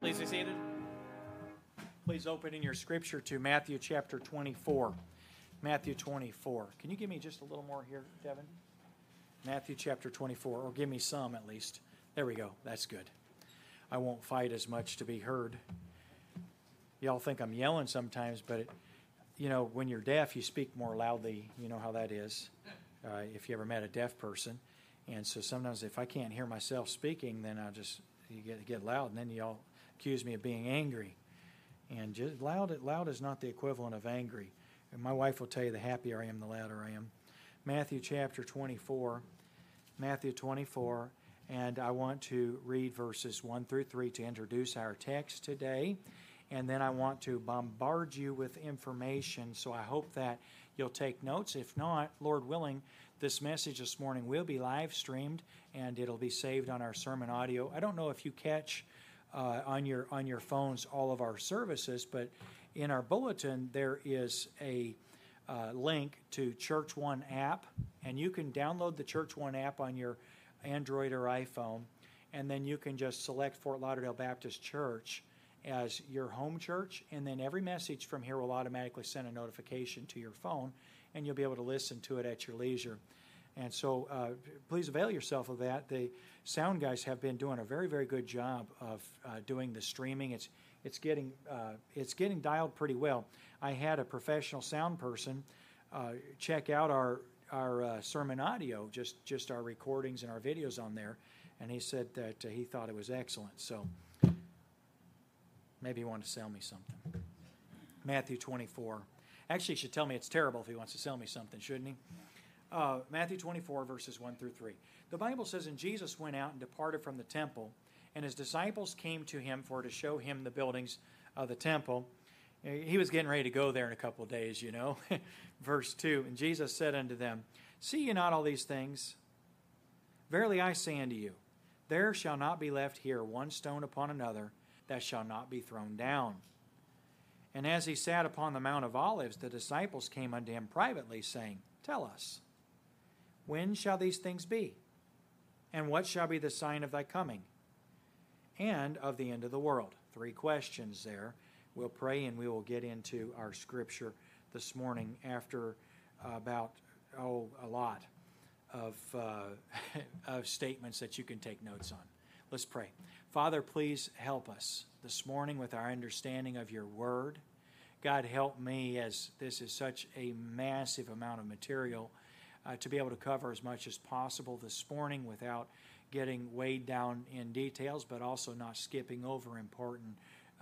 Please be seated. Please open in your scripture to Matthew chapter 24. Matthew 24. Can you give me just a little more here, Devin? Matthew chapter 24, or give me some at least. There we go. That's good. I won't fight as much to be heard. Y'all think I'm yelling sometimes, but when you're deaf, you speak more loudly. You know how that is, if you ever met a deaf person. And so sometimes if I can't hear myself speaking, then you get loud, and then y'all accuse me of being angry. And just loud is not the equivalent of angry. And my wife will tell you the happier I am, the louder I am. Matthew chapter 24. Matthew 24. And I want to read verses 1 through 3 to introduce our text today. And then I want to bombard you with information. So I hope that you'll take notes. If not, Lord willing, this message this morning will be live streamed and it'll be saved on our sermon audio. I don't know if you catch on your phones all of our services, but in our bulletin there is a link to Church One app, and you can download the Church One app on your Android or iPhone, and then you can just select Fort Lauderdale Baptist Church as your home church, and then every message from here will automatically send a notification to your phone, and you'll be able to listen to it at your leisure. And so please avail yourself of that. The sound guys have been doing a very, very good job of doing the streaming. It's getting dialed pretty well. I had a professional sound person check out our sermon audio, just our recordings and our videos on there, and he said that he thought it was excellent. So maybe he wanted to sell me something. Matthew 24. Actually, he should tell me it's terrible if he wants to sell me something, shouldn't he? Matthew 24, verses 1 through 3. The Bible says, "And Jesus went out and departed from the temple, and his disciples came to him to show him the buildings of the temple." He was getting ready to go there in a couple of days, Verse 2, "And Jesus said unto them, See ye not all these things? Verily I say unto you, there shall not be left here one stone upon another that shall not be thrown down. And as he sat upon the Mount of Olives, the disciples came unto him privately, saying, Tell us, when shall these things be? And what shall be the sign of thy coming? And of the end of the world?" 3 questions there. We'll pray and we will get into our scripture this morning after about a lot of statements that you can take notes on. Let's pray. Father, please help us this morning with our understanding of your word. God, help me, as this is such a massive amount of material, to be able to cover as much as possible this morning without getting weighed down in details, but also not skipping over important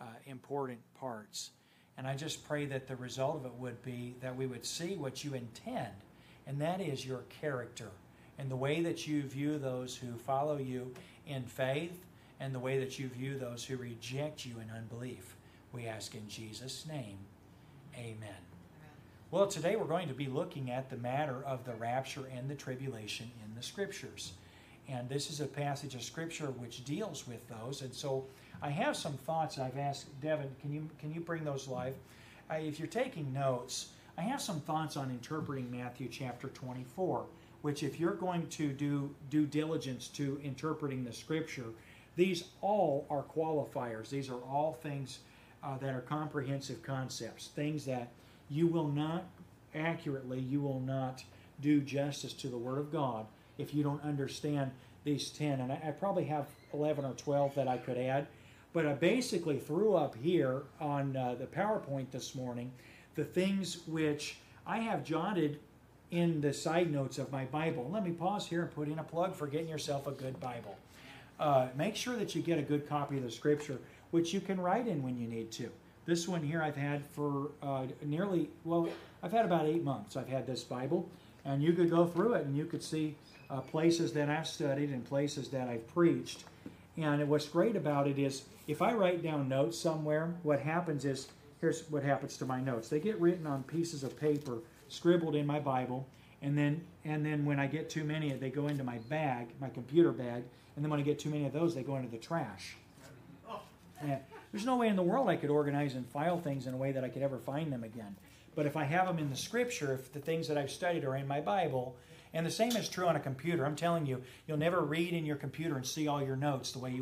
parts. And I just pray that the result of it would be that we would see what you intend, and that is your character and the way that you view those who follow you in faith and the way that you view those who reject you in unbelief. We ask in Jesus' name, amen. Well, today we're going to be looking at the matter of the rapture and the tribulation in the Scriptures. And this is a passage of Scripture which deals with those. And so I have some thoughts. I've asked Devin, can you bring those live? If you're taking notes, I have some thoughts on interpreting Matthew chapter 24, which if you're going to do due diligence to interpreting the Scripture, these all are qualifiers. These are all things that are comprehensive concepts, things that you will not do justice to the Word of God if you don't understand these 10. And I probably have 11 or 12 that I could add. But I basically threw up here on the PowerPoint this morning the things which I have jotted in the side notes of my Bible. Let me pause here and put in a plug for getting yourself a good Bible. Make sure that you get a good copy of the Scripture, which you can write in when you need to. This one here I've had for I've had about 8 months. I've had this Bible, and you could go through it and you could see places that I've studied and places that I've preached. And what's great about it is if I write down notes somewhere, what happens is, here's what happens to my notes. They get written on pieces of paper, scribbled in my Bible, and then when I get too many, they go into my bag, my computer bag, and then when I get too many of those, they go into the trash. And there's no way in the world I could organize and file things in a way that I could ever find them again. But if I have them in the Scripture, if the things that I've studied are in my Bible, and the same is true on a computer. I'm telling you, you'll never read in your computer and see all your notes the way you will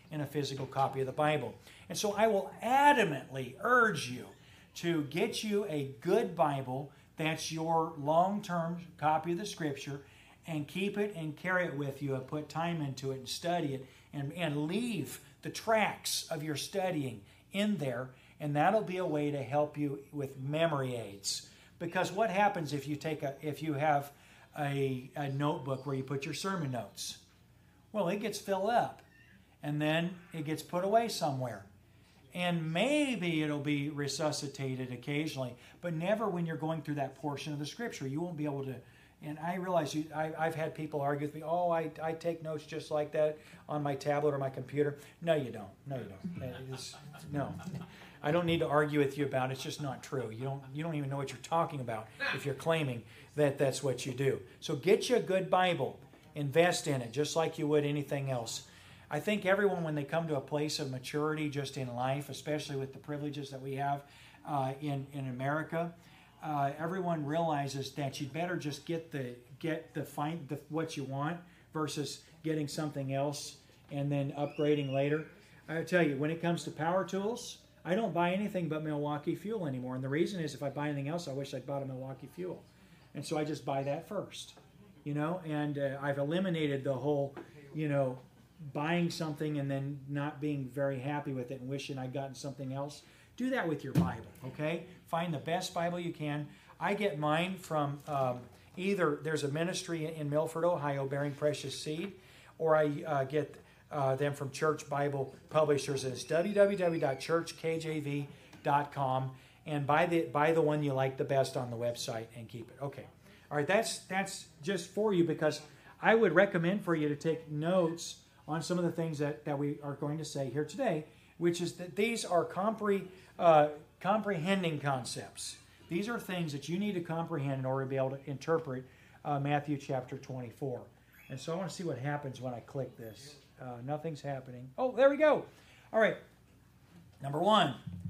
in a physical copy of the Bible. And so I will adamantly urge you to get you a good Bible that's your long-term copy of the Scripture, and keep it and carry it with you and put time into it and study it, and leave the tracks of your studying in there, and that'll be a way to help you with memory aids. Because what happens if you have a notebook where you put your sermon notes? Well, it gets filled up, and then it gets put away somewhere. And maybe it'll be resuscitated occasionally, but never when you're going through that portion of the Scripture. You won't be able to. And I realize I've had people argue with me, oh, I take notes just like that on my tablet or my computer. No, you don't. No, you don't. No. I don't need to argue with you about it. It's just not true. You don't even know what you're talking about if you're claiming that that's what you do. So get you a good Bible. Invest in it just like you would anything else. I think everyone, when they come to a place of maturity just in life, especially with the privileges that we have in America, everyone realizes that you'd better just find what you want versus getting something else and then upgrading later. I tell you, when it comes to power tools, I don't buy anything but Milwaukee Fuel anymore. And the reason is, if I buy anything else, I wish I'd bought a Milwaukee Fuel. And so I just buy that first, and I've eliminated the whole, buying something and then not being very happy with it and wishing I'd gotten something else. Do that with your Bible, okay? Find the best Bible you can. I get mine from either there's a ministry in Milford, Ohio, Bearing Precious Seed, or I get them from Church Bible Publishers. It's www.churchkjv.com, and buy the one you like the best on the website and keep it. Okay. All right, that's just for you, because I would recommend for you to take notes on some of the things that we are going to say here today, which is that these are comprehending concepts. These are things that you need to comprehend in order to be able to interpret Matthew chapter 24. And so I want to see what happens when I click this. Nothing's happening. Oh, there we go. All right. Number one.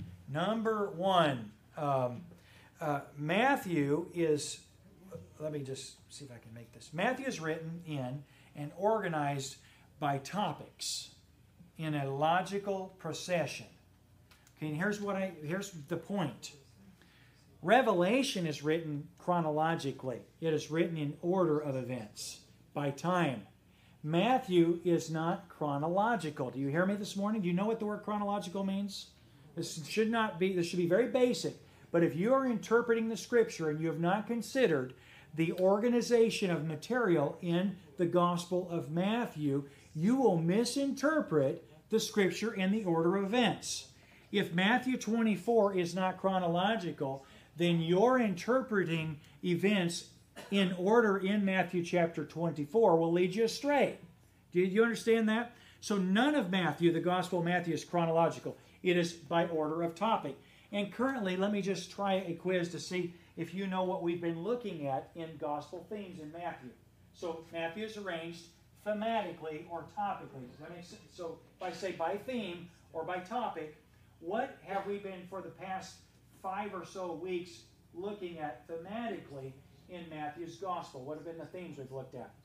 Matthew is, let me just see if I can make this. Matthew is written in and organized by topics in a logical procession. Okay, and here's the point. Revelation is written chronologically. It is written in order of events, by time. Matthew is not chronological. Do you hear me this morning? Do you know what the word chronological means? This should be very basic. But if you are interpreting the Scripture and you have not considered the organization of material in the Gospel of Matthew, you will misinterpret the Scripture in the order of events. If Matthew 24 is not chronological, then you're interpreting events in order in Matthew chapter 24 will lead you astray. Do you understand that? So none of Matthew, the Gospel of Matthew, is chronological. It is by order of topic. And currently, let me just try a quiz to see if you know what we've been looking at in Gospel themes in Matthew. So Matthew is arranged thematically or topically. Does that make sense? So if I say by theme or by topic, what have we been for the past 5 or so weeks looking at thematically in Matthew's Gospel? What have been the themes we've looked at?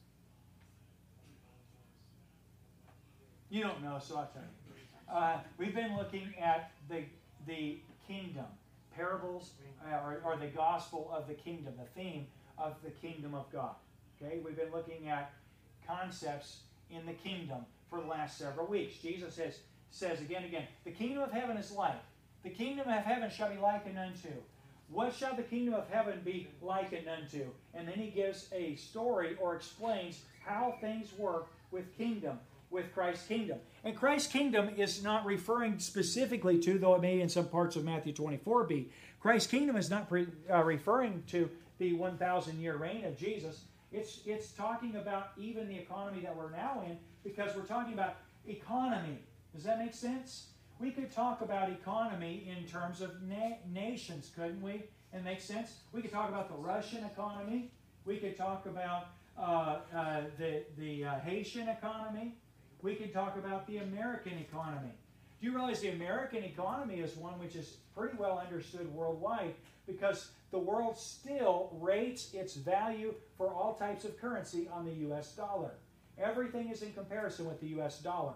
You don't know, so I'll tell you. We've been looking at the kingdom, parables, or the gospel of the kingdom, the theme of the kingdom of God. Okay, we've been looking at concepts in the kingdom for the last several weeks. Jesus says again, the kingdom of heaven is like. The kingdom of heaven shall be likened unto. What shall the kingdom of heaven be likened unto? And then he gives a story or explains how things work with Christ's kingdom. And Christ's kingdom is not referring specifically to, though it may in some parts of Matthew 24 be, Christ's kingdom is not referring to the 1,000-year reign of Jesus. It's talking about even the economy that we're now in, because we're talking about economy. Does that make sense? We could talk about economy in terms of nations, couldn't we? And make sense? We could talk about the Russian economy. We could talk about the Haitian economy. We could talk about the American economy. Do you realize the American economy is one which is pretty well understood worldwide, because the world still rates its value for all types of currency on the U.S. dollar. Everything is in comparison with the U.S. dollar.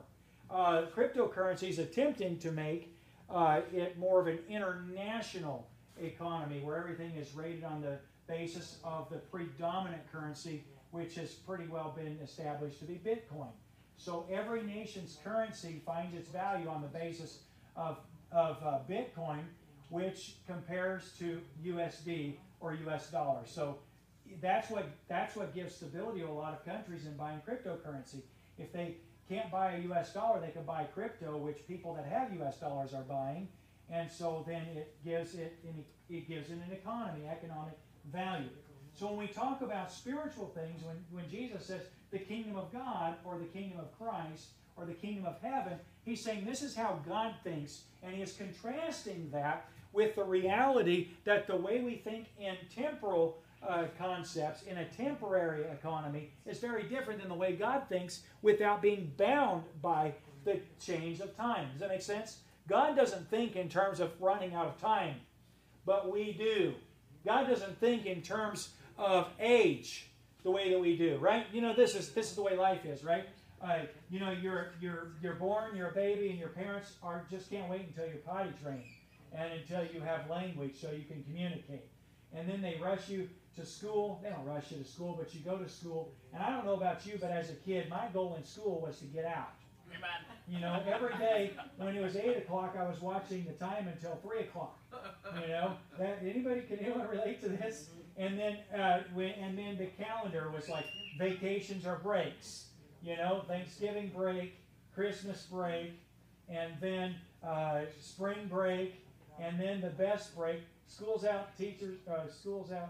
cryptocurrency is attempting to make it more of an international economy where everything is rated on the basis of the predominant currency, which has pretty well been established to be Bitcoin. So every nation's currency finds its value on the basis of Bitcoin, which compares to USD or US dollars. So that's what gives stability to a lot of countries in buying cryptocurrency. If they can't buy a US dollar, they can buy crypto, which people that have US dollars are buying, and so then it gives it an economy, economic value. So when we talk about spiritual things, when Jesus says the kingdom of God or the kingdom of Christ or the kingdom of heaven, he's saying this is how God thinks, and he is contrasting that with the reality that the way we think in temporal concepts in a temporary economy is very different than the way God thinks without being bound by the change of time. Does that make sense? God doesn't think in terms of running out of time, but we do. God doesn't think in terms of age the way that we do, right? You know, this is the way life is, right? You know, you're born, you're a baby, and your parents just can't wait until you're potty trained and until you have language so you can communicate. And then they rush you to school. They don't rush you to school, but you go to school. And I don't know about you, but as a kid, my goal in school was to get out. You know, every day when it was 8 o'clock, I was watching the time until 3 o'clock. You know, can anyone relate to this? And then the calendar was like vacations or breaks. You know, Thanksgiving break, Christmas break, and then spring break, and then the best break. School's out, teachers. School's out.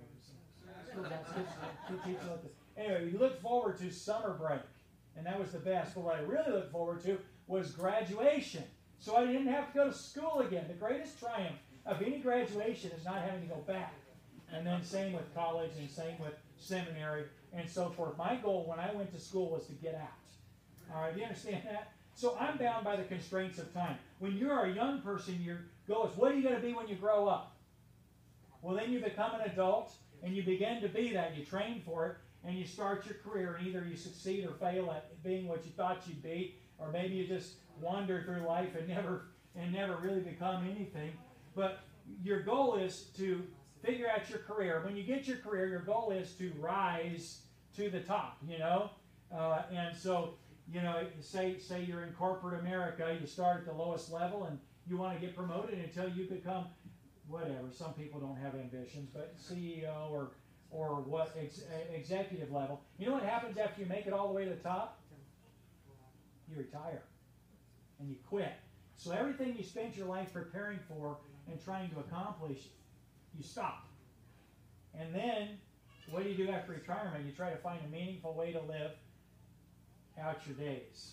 Anyway, you look forward to summer break, and that was the best. But what I really looked forward to was graduation. So I didn't have to go to school again. The greatest triumph of any graduation is not having to go back. And then same with college and same with seminary and so forth. My goal when I went to school was to get out. All right, do you understand that? So I'm bound by the constraints of time. When you're a young person, your goal is, what are you going to be when you grow up? Well, then you become an adult, and you begin to be that. You train for it, and you start your career, and either you succeed or fail at being what you thought you'd be, or maybe you just wander through life and never really become anything. But your goal is to figure out your career. When you get your career, your goal is to rise to the top, you know? And so, you know, say you're in corporate America, you start at the lowest level, and you want to get promoted until you become whatever. Some people don't have ambitions, but CEO or what executive level. You know what happens after you make it all the way to the top? You retire and you quit. So everything you spent your life preparing for and trying to accomplish, you stop. And then what do you do after retirement? You try to find a meaningful way to live out your days.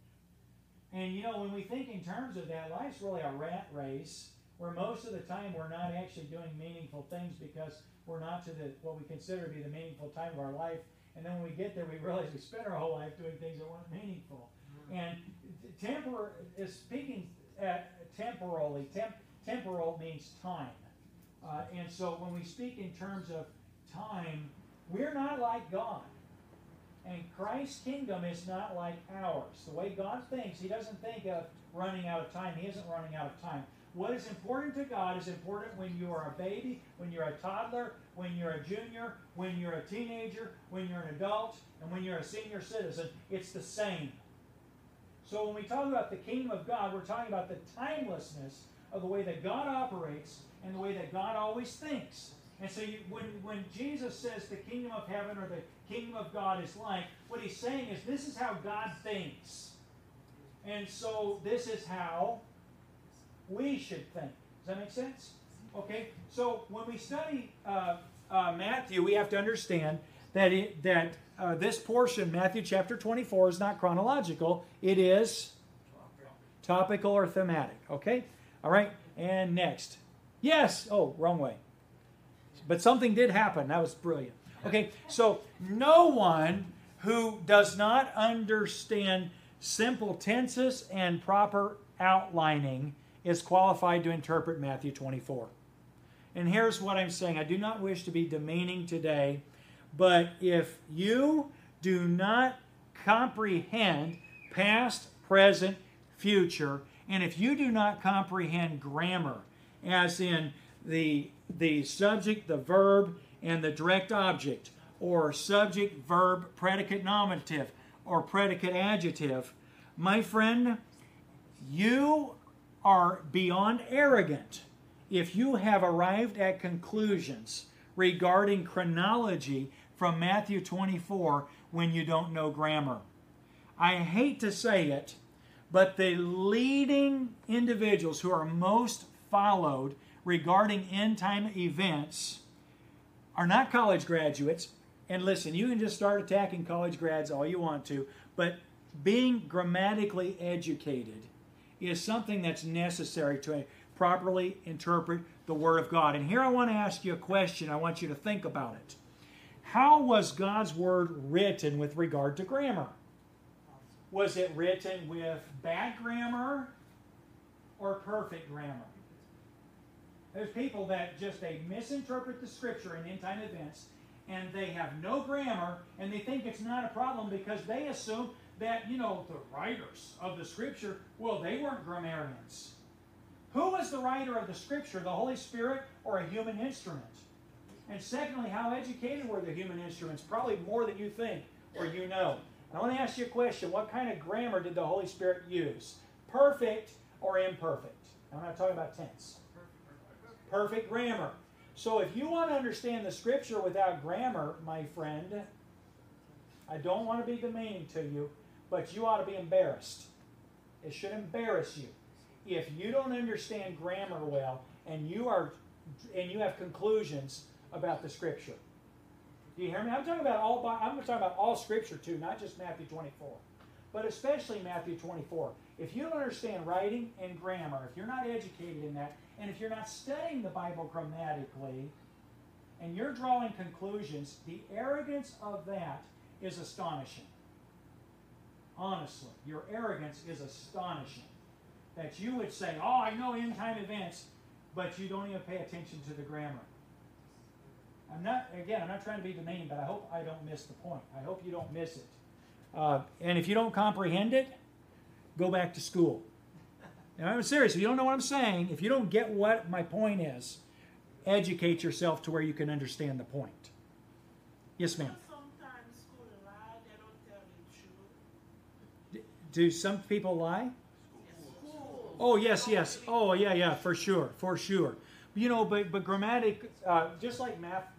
And you know, when we think in terms of that, life's really a rat race where most of the time we're not actually doing meaningful things because we're not to what we consider to be the meaningful time of our life. And then when we get there, we realize we spent our whole life doing things that weren't meaningful. And speaking temporally, temporal means time. And so when we speak in terms of time, we're not like God. And Christ's kingdom is not like ours. The way God thinks, he doesn't think of running out of time. He isn't running out of time. What is important to God is important when you are a baby, when you're a toddler, when you're a junior, when you're a teenager, when you're an adult, and when you're a senior citizen. It's the same. So when we talk about the kingdom of God, we're talking about the timelessness of the way that God operates and the way that God always thinks. And so when Jesus says the kingdom of heaven or the kingdom of God is like, what he's saying is this is how God thinks. And so this is how we should think. Does that make sense? Okay, so when we study Matthew, we have to understand that this portion, Matthew chapter 24, is not chronological. It is topical or thematic. Okay? All right, and next. Yes! Oh, wrong way. But something did happen. That was brilliant. Okay, so no one who does not understand simple tenses and proper outlining is qualified to interpret Matthew 24. And here's what I'm saying. I do not wish to be demeaning today, but if you do not comprehend past, present, future. And if you do not comprehend grammar, as in the subject, the verb, and the direct object, or subject, verb, predicate, nominative, or predicate, adjective, my friend, you are beyond arrogant if you have arrived at conclusions regarding chronology from Matthew 24 when you don't know grammar. I hate to say it, but the leading individuals who are most followed regarding end-time events are not college graduates. And listen, you can just start attacking college grads all you want to, but being grammatically educated is something that's necessary to properly interpret the Word of God. And here I want to ask you a question. I want you to think about it. How was God's Word written with regard to grammar? Was it written with bad grammar or perfect grammar? There's people that they misinterpret the Scripture in end-time events, and they have no grammar, and they think it's not a problem because they assume that, the writers of the Scripture, they weren't grammarians. Who was the writer of the Scripture, the Holy Spirit or a human instrument? And secondly, how educated were the human instruments? Probably more than you think or you know. And I want to ask you a question. What kind of grammar did the Holy Spirit use? Perfect or imperfect? I'm not talking about tense. Perfect grammar. So if you want to understand the Scripture without grammar, my friend, I don't want to be demeaning to you, but you ought to be embarrassed. It should embarrass you. If you don't understand grammar well and you have conclusions about the Scripture. Do you hear me? I'm talking about all Scripture too, not just Matthew 24. But especially Matthew 24. If you don't understand writing and grammar, if you're not educated in that, and if you're not studying the Bible grammatically, and you're drawing conclusions, the arrogance of that is astonishing. Honestly, your arrogance is astonishing. That you would say, I know end-time events, but you don't even pay attention to the grammar. I'm not trying to be demeaning, but I hope I don't miss the point. I hope you don't miss it. And if you don't comprehend it, go back to school. And I'm serious. If you don't know what I'm saying, if you don't get what my point is, educate yourself to where you can understand the point. Yes, ma'am. Sometimes school lie, they don't tell the truth. Do some people lie? School. Oh, yes. Oh, yeah, for sure. But grammatic, just like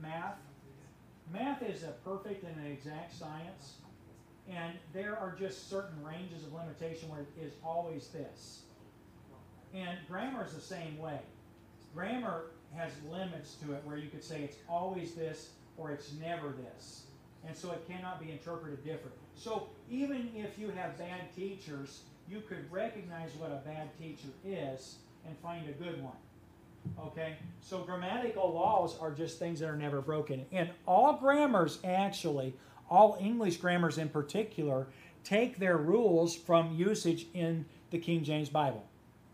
math is a perfect and an exact science. And there are just certain ranges of limitation where it is always this. And grammar is the same way. Grammar has limits to it where you could say it's always this or it's never this. And so it cannot be interpreted different. So even if you have bad teachers, you could recognize what a bad teacher is and find a good one. Okay? So grammatical laws are just things that are never broken. And all grammars actually, all English grammars in particular, take their rules from usage in the King James Bible.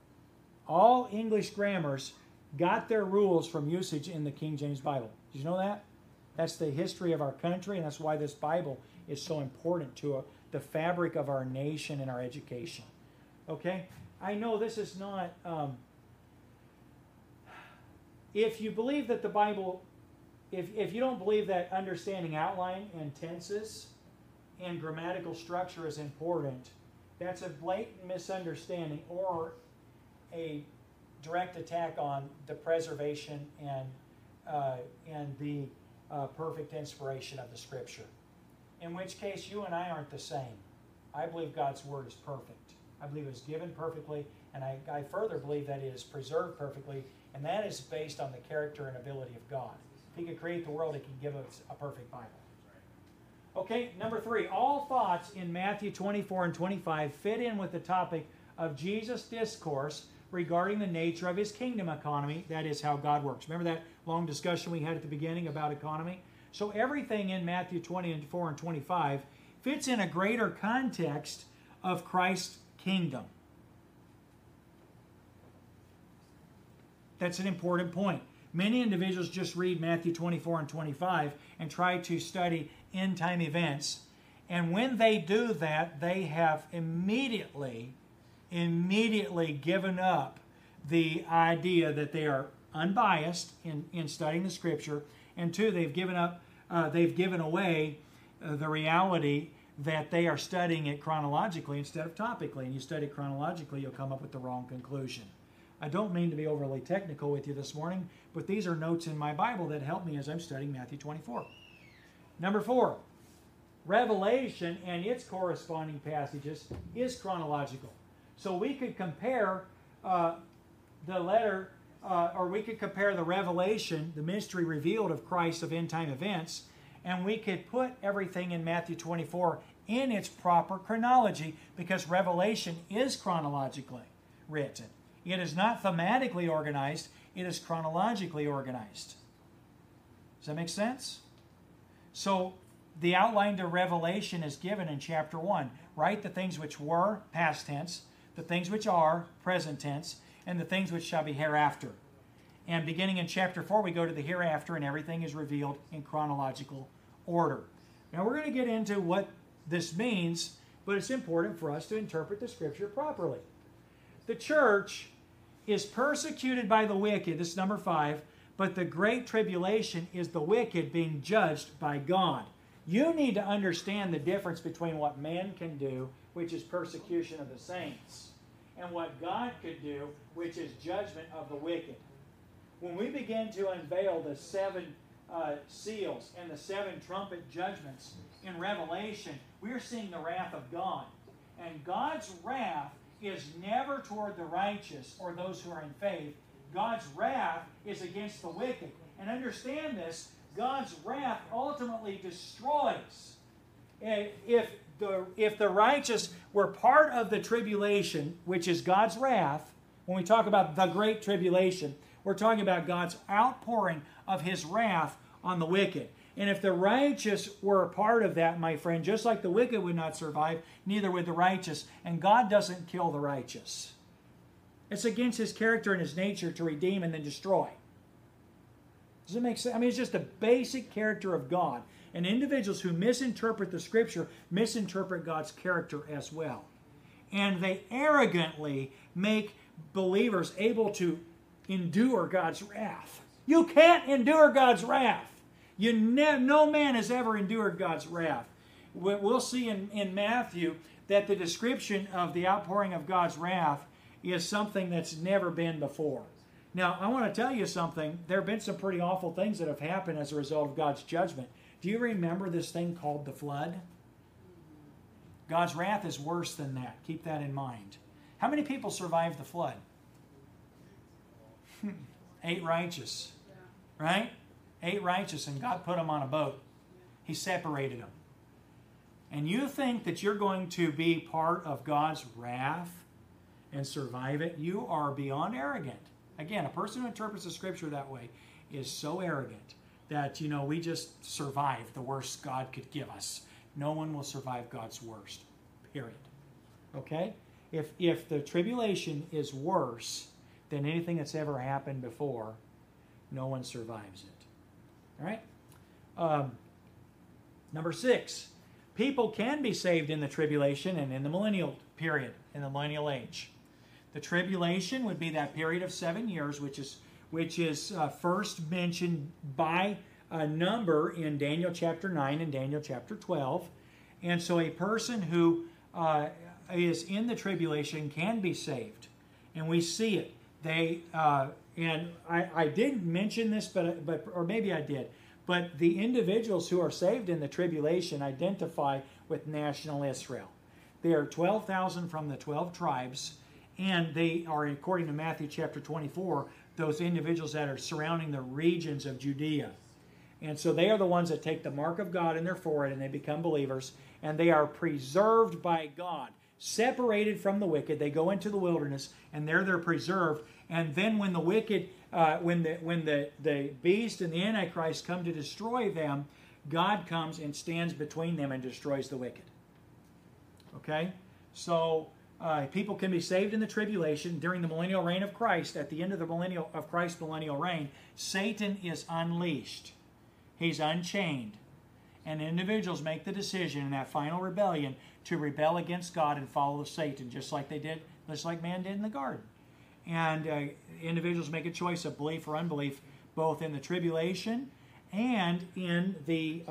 All English grammars got their rules from usage in the King James Bible. Did you know that? That's the history of our country, and that's why this Bible is so important to the fabric of our nation and our education. Okay? I know this is not... if you believe that the Bible... If you don't believe that understanding outline and tenses and grammatical structure is important, that's a blatant misunderstanding or a direct attack on the preservation and the perfect inspiration of the Scripture. In which case, you and I aren't the same. I believe God's Word is perfect. I believe it was given perfectly, and I further believe that it is preserved perfectly, and that is based on the character and ability of God. If He could create the world, He can give us a perfect Bible. Okay, number 3. All thoughts in Matthew 24 and 25 fit in with the topic of Jesus' discourse regarding the nature of His kingdom economy. That is how God works. Remember that long discussion we had at the beginning about economy? So everything in Matthew 24 and 25 fits in a greater context of Christ's kingdom. That's an important point. Many individuals just read Matthew 24 and 25 and try to study end-time events And when they do that, they have immediately given up the idea that they are unbiased in studying the Scripture. And two, they've given away the reality that they are studying it chronologically instead of topically. And you study it chronologically, you'll come up with the wrong conclusion. I don't mean to be overly technical with you this morning, but these are notes in my Bible that help me as I'm studying Matthew 24. Number 4, Revelation and its corresponding passages is chronological. So we could compare the letter, or we could compare the revelation, the mystery revealed of Christ of end-time events, and we could put everything in Matthew 24 in its proper chronology, because Revelation is chronologically written. It is not thematically organized, it is chronologically organized. Does that make sense? So the outline to Revelation is given in chapter 1. Write the things which were, past tense, the things which are, present tense, and the things which shall be hereafter. And beginning in chapter 4, we go to the hereafter, and everything is revealed in chronological order. Now we're going to get into what this means, but it's important for us to interpret the Scripture properly. The church is persecuted by the wicked, this is number 5, but the great tribulation is the wicked being judged by God. You need to understand the difference between what man can do, which is persecution of the saints, and what God could do, which is judgment of the wicked. When we begin to unveil the 7 seals and the 7 trumpet judgments in Revelation, we're seeing the wrath of God. And God's wrath is never toward the righteous or those who are in faith. God's wrath is against the wicked. And understand this, God's wrath ultimately destroys. If the righteous were part of the tribulation, which is God's wrath, when we talk about the great tribulation, we're talking about God's outpouring of His wrath on the wicked. And if the righteous were a part of that, my friend, just like the wicked would not survive, neither would the righteous. And God doesn't kill the righteous. It's against His character and His nature to redeem and then destroy. Does it make sense? I mean, it's just a basic character of God. And individuals who misinterpret the Scripture misinterpret God's character as well. And they arrogantly make believers able to endure God's wrath. You can't endure God's wrath. No man has ever endured God's wrath. We'll see in Matthew that the description of the outpouring of God's wrath is something that's never been before. Now, I want to tell you something. There have been some pretty awful things that have happened as a result of God's judgment. Do you remember this thing called the flood? God's wrath is worse than that. Keep that in mind. How many people survived the flood? 8 righteous. Right? 8 righteous, and God put them on a boat. He separated them. And you think that you're going to be part of God's wrath and survive it? You are beyond arrogant. Again, a person who interprets the Scripture that way is so arrogant that, we just survive the worst God could give us. No one will survive God's worst, period. Okay? If the tribulation is worse than anything that's ever happened before, no one survives it. All right? Number 6, people can be saved in the tribulation and in the millennial period, in the millennial age. The tribulation would be that period of 7 years, which is first mentioned by a number in Daniel chapter 9 and Daniel chapter 12. And so a person who is in the tribulation can be saved. And we see it. And I didn't mention this, but or maybe I did. But the individuals who are saved in the tribulation identify with national Israel. They are 12,000 from the 12 tribes, and they are, according to Matthew chapter 24, those individuals that are surrounding the regions of Judea. And so they are the ones that take the mark of God in their forehead, and they become believers, and they are preserved by God. Separated from the wicked, they go into the wilderness, and there they're preserved. And then when the wicked, when the beast and the Antichrist come to destroy them, God comes and stands between them and destroys the wicked. Okay? So people can be saved in the tribulation during the millennial reign of Christ. At the end of Christ's millennial reign, Satan is unleashed. He's unchained. And individuals make the decision in that final rebellion to rebel against God and follow Satan, just like man did in the garden. And individuals make a choice of belief or unbelief, both in the tribulation and in the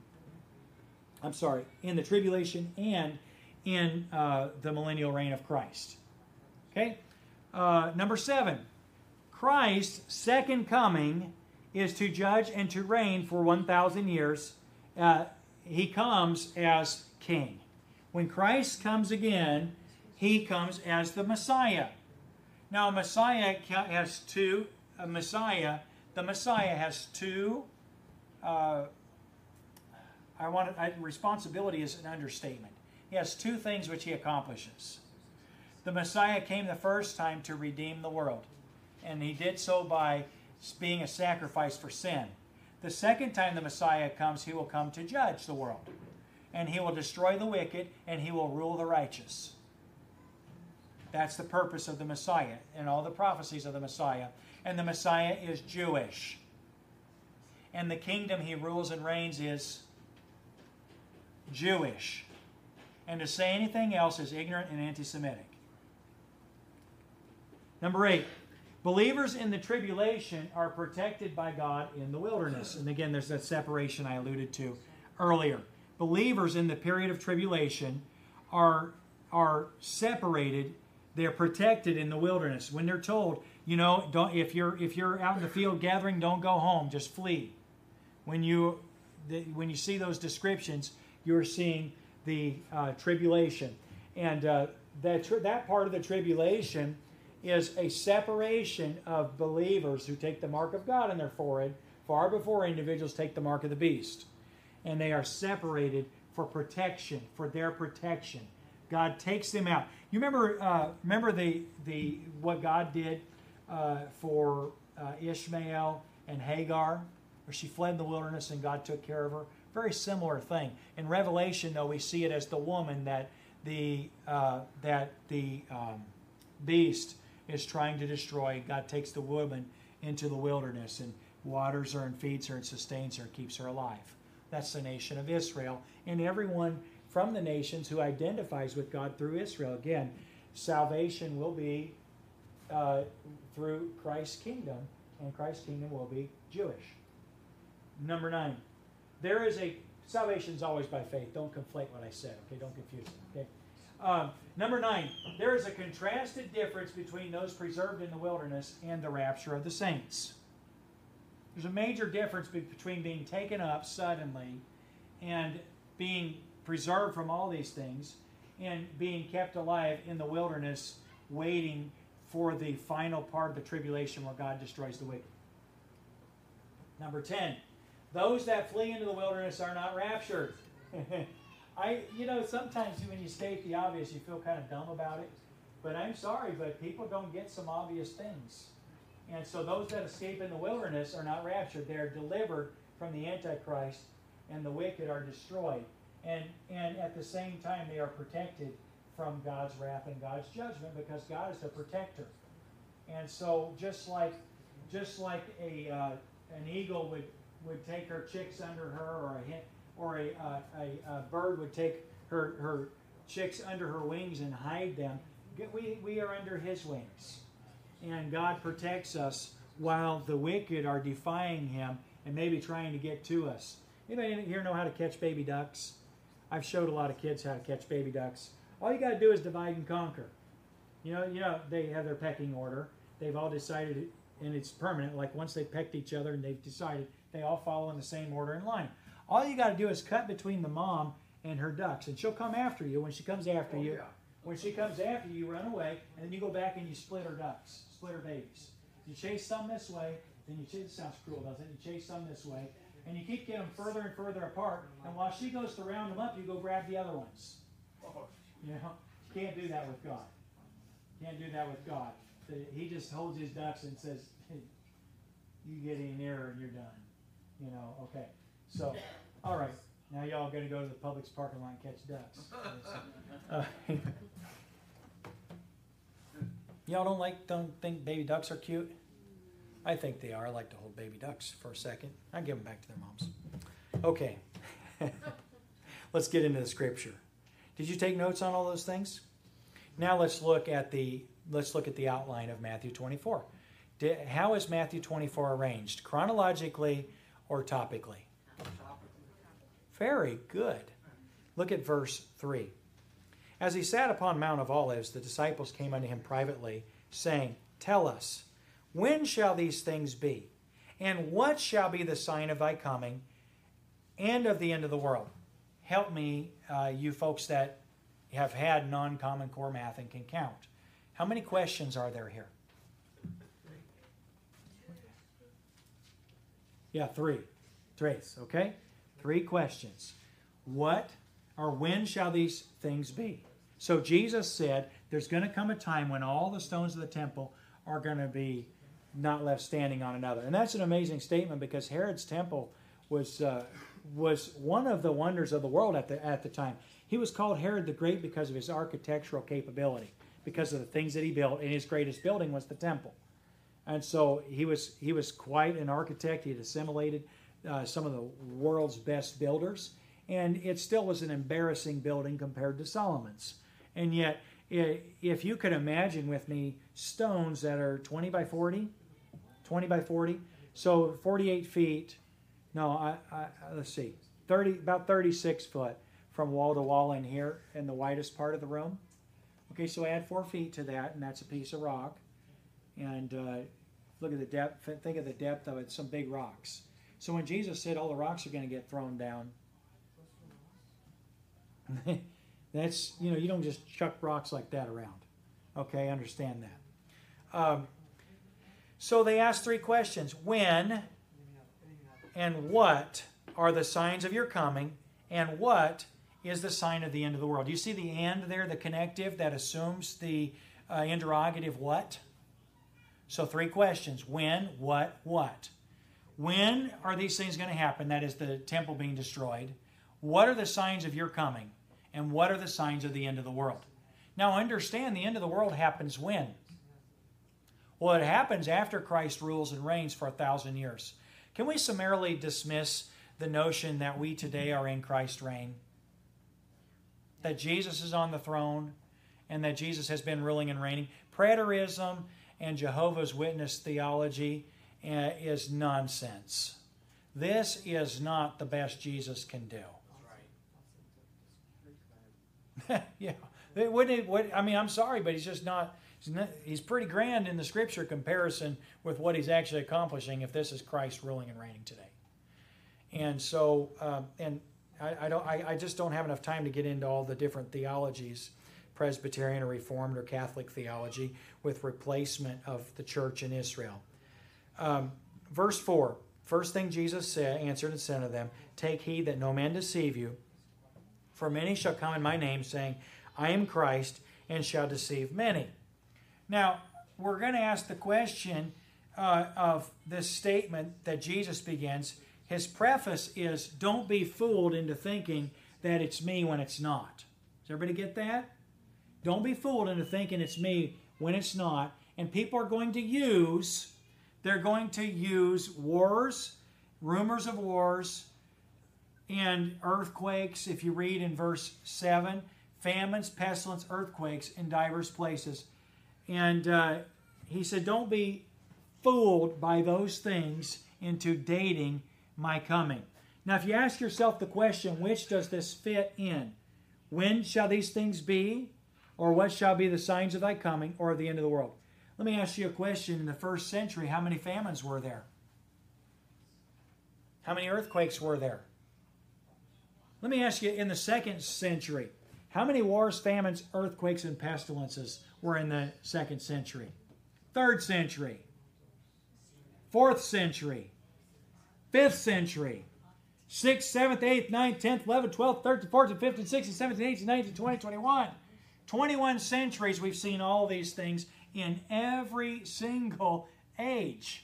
in the tribulation and in the millennial reign of Christ. Okay? Number 7, Christ's second coming is to judge and to reign for 1,000 years. He comes as king. When Christ comes again, he comes as the Messiah. Now, the Messiah has two. Responsibility is an understatement. He has two things which he accomplishes. The Messiah came the first time to redeem the world, and he did so by being a sacrifice for sin. The second time the Messiah comes, he will come to judge the world, and he will destroy the wicked, and he will rule the righteous. That's the purpose of the Messiah and all the prophecies of the Messiah. And the Messiah is Jewish. And the kingdom he rules and reigns is Jewish. And to say anything else is ignorant and anti-Semitic. Number 8, believers in the tribulation are protected by God in the wilderness. And again, there's that separation I alluded to earlier. Believers in the period of tribulation are separated. They're protected in the wilderness. When they're told, if you're out in the field gathering, don't go home, just flee. When you see those descriptions, you're seeing the tribulation, and that part of the tribulation is a separation of believers who take the mark of God in their forehead far before individuals take the mark of the beast, and they are separated for protection, for their protection. God takes them out. You remember the what God did for Ishmael and Hagar, where she fled in the wilderness and God took care of her. Very similar thing. In Revelation, though, we see it as the woman that the beast is trying to destroy. God takes the woman into the wilderness and waters her and feeds her and sustains her and keeps her alive. That's the nation of Israel, and everyone from the nations who identifies with God through Israel. Again, salvation will be through Christ's kingdom, and Christ's kingdom will be Jewish. Number 9, salvation is always by faith. Don't conflate what I said, okay? Don't confuse it, okay? Number 9, there is a contrasted difference between those preserved in the wilderness and the rapture of the saints. There's a major difference between being taken up suddenly and being preserved from all these things and being kept alive in the wilderness waiting for the final part of the tribulation where God destroys the wicked. Number 10, those that flee into the wilderness are not raptured. Sometimes when you state the obvious, you feel kind of dumb about it. But I'm sorry, but people don't get some obvious things. And so those that escape in the wilderness are not raptured. They're delivered from the Antichrist, and the wicked are destroyed. And at the same time, they are protected from God's wrath and God's judgment, because God is the protector. And so just like an eagle would take her chicks under her, or a bird would take her chicks under her wings and hide them, we are under his wings. And God protects us while the wicked are defying him and maybe trying to get to us. Anybody here know how to catch baby ducks? I've showed a lot of kids how to catch baby ducks. All you got to do is divide and conquer. They have their pecking order. They've all decided, and it's permanent. Like once they pecked each other and they've decided, they all follow in the same order in line. All you got to do is cut between the mom and her ducks, and she'll come after you. When she comes after you, you run away, and then you go back and you split her ducks, split her babies. You chase some this way, then you chase. It sounds cruel, doesn't it? You chase some this way, and you keep getting them further and further apart. And while she goes to round them up, you go grab the other ones. You can't do that with God. Can't do that with God. He just holds his ducks and says, hey, "You get any nearer, and you're done." Okay. So, all right. Now y'all going to go to the Publix parking lot and catch ducks. Y'all don't think baby ducks are cute? I think they are. I like to hold baby ducks for a second. I give them back to their moms. Okay. Let's get into the scripture. Did you take notes on all those things? Now let's look at the outline of Matthew 24. How is Matthew 24 arranged? Chronologically or topically? Very good. Look at verse 3. As he sat upon Mount of Olives, the disciples came unto him privately, saying, Tell us, when shall these things be? And what shall be the sign of thy coming and of the end of the world? Help me, you folks that have had non-common core math and can count. How many questions are there here? Yeah, three. Tres, okay? 3 questions. What or when shall these things be? So Jesus said there's going to come a time when all the stones of the temple are going to be not left standing on another. And that's an amazing statement because Herod's temple was one of the wonders of the world at the time. He was called Herod the Great because of his architectural capability, because of the things that he built, and his greatest building was the temple. And so he was quite an architect. He had assimilated some of the world's best builders, and it still was an embarrassing building compared to Solomon's. And yet, if you could imagine with me stones that are 20 by 40, so 48 feet, no, let's see, about 36 foot from wall to wall in here in the widest part of the room. Okay, so add 4 feet to that, and that's a piece of rock. And look at the depth, think of the depth of it, some big rocks. So when Jesus said all the rocks are going to get thrown down, that's, you don't just chuck rocks like that around. Okay, understand that. So they asked 3 questions. When and what are the signs of your coming, and what is the sign of the end of the world? Do you see the and there, the connective that assumes the interrogative what? So 3 questions. When, what? When are these things going to happen? That is the temple being destroyed. What are the signs of your coming? And what are the signs of the end of the world? Now understand, the end of the world happens when? Well, it happens after Christ rules and reigns for 1,000 years. Can we summarily dismiss the notion that we today are in Christ's reign? That Jesus is on the throne and that Jesus has been ruling and reigning? Preterism and Jehovah's Witness theology is nonsense. This is not the best Jesus can do. Yeah. I'm sorry, but he's just not. He's pretty grand in the Scripture comparison with what he's actually accomplishing if this is Christ ruling and reigning today. And so, I just don't have enough time to get into all the different theologies, Presbyterian or Reformed or Catholic theology, with replacement of the church in Israel. Verse 4, first thing Jesus answered and said to them, Take heed that no man deceive you, for many shall come in my name, saying, I am Christ, and shall deceive many. Now, we're going to ask the question of this statement that Jesus begins. His preface is, don't be fooled into thinking that it's me when it's not. Does everybody get that? Don't be fooled into thinking it's me when it's not. And people are going to use, wars, rumors of wars, and earthquakes. If you read in verse 7, famines, pestilence, earthquakes in diverse places. And he said, don't be fooled by those things into dating my coming. Now, if you ask yourself the question, which does this fit in? When shall these things be? Or what shall be the signs of thy coming or of the end of the world? Let me ask you a question. In the first century, how many famines were there? How many earthquakes were there? Let me ask you, in the second century, how many wars, famines, earthquakes, and pestilences were in the second century? Third century. Fourth century. Fifth century. 6th, 7th, 8th, 9th, 10th, 11th, 12th, 13th, 14th, 15th, 16th, 17th, 18th, 19th, 20th, 21. 21 centuries we've seen all these things in every single age.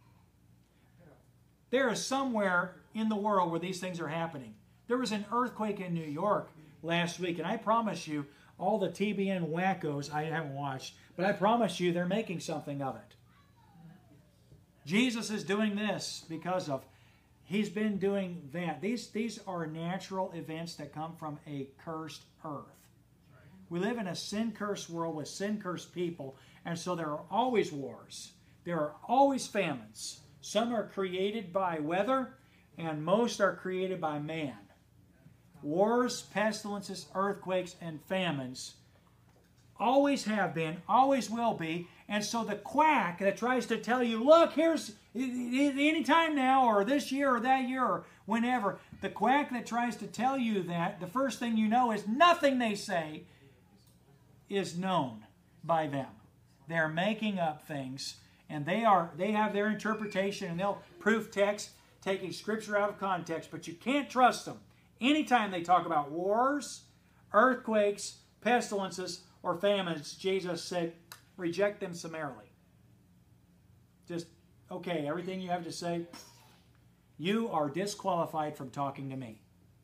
There is somewhere in the world where these things are happening. There was an earthquake in New York last week, and I promise you, all the TBN wackos, I haven't watched, but I promise you they're making something of it. Jesus is doing this because of He's been doing that. These are natural events that come from a cursed earth. We live in a sin-cursed world with sin-cursed people, and so there are always wars. There are always famines. Some are created by weather, and most are created by man. Wars, pestilences, earthquakes, and famines always have been, always will be. And so the quack that tries to tell you, look, here's any time now, or this year, or that year, or whenever, the quack that tries to tell you that, the first thing you know is nothing they say is known by them. They're making up things, and they have their interpretation, and they'll proof text, taking Scripture out of context, but you can't trust them. Anytime they talk about wars, earthquakes, pestilences, or famines, Jesus said, reject them summarily. Just, okay, everything you have to say, you are disqualified from talking to me.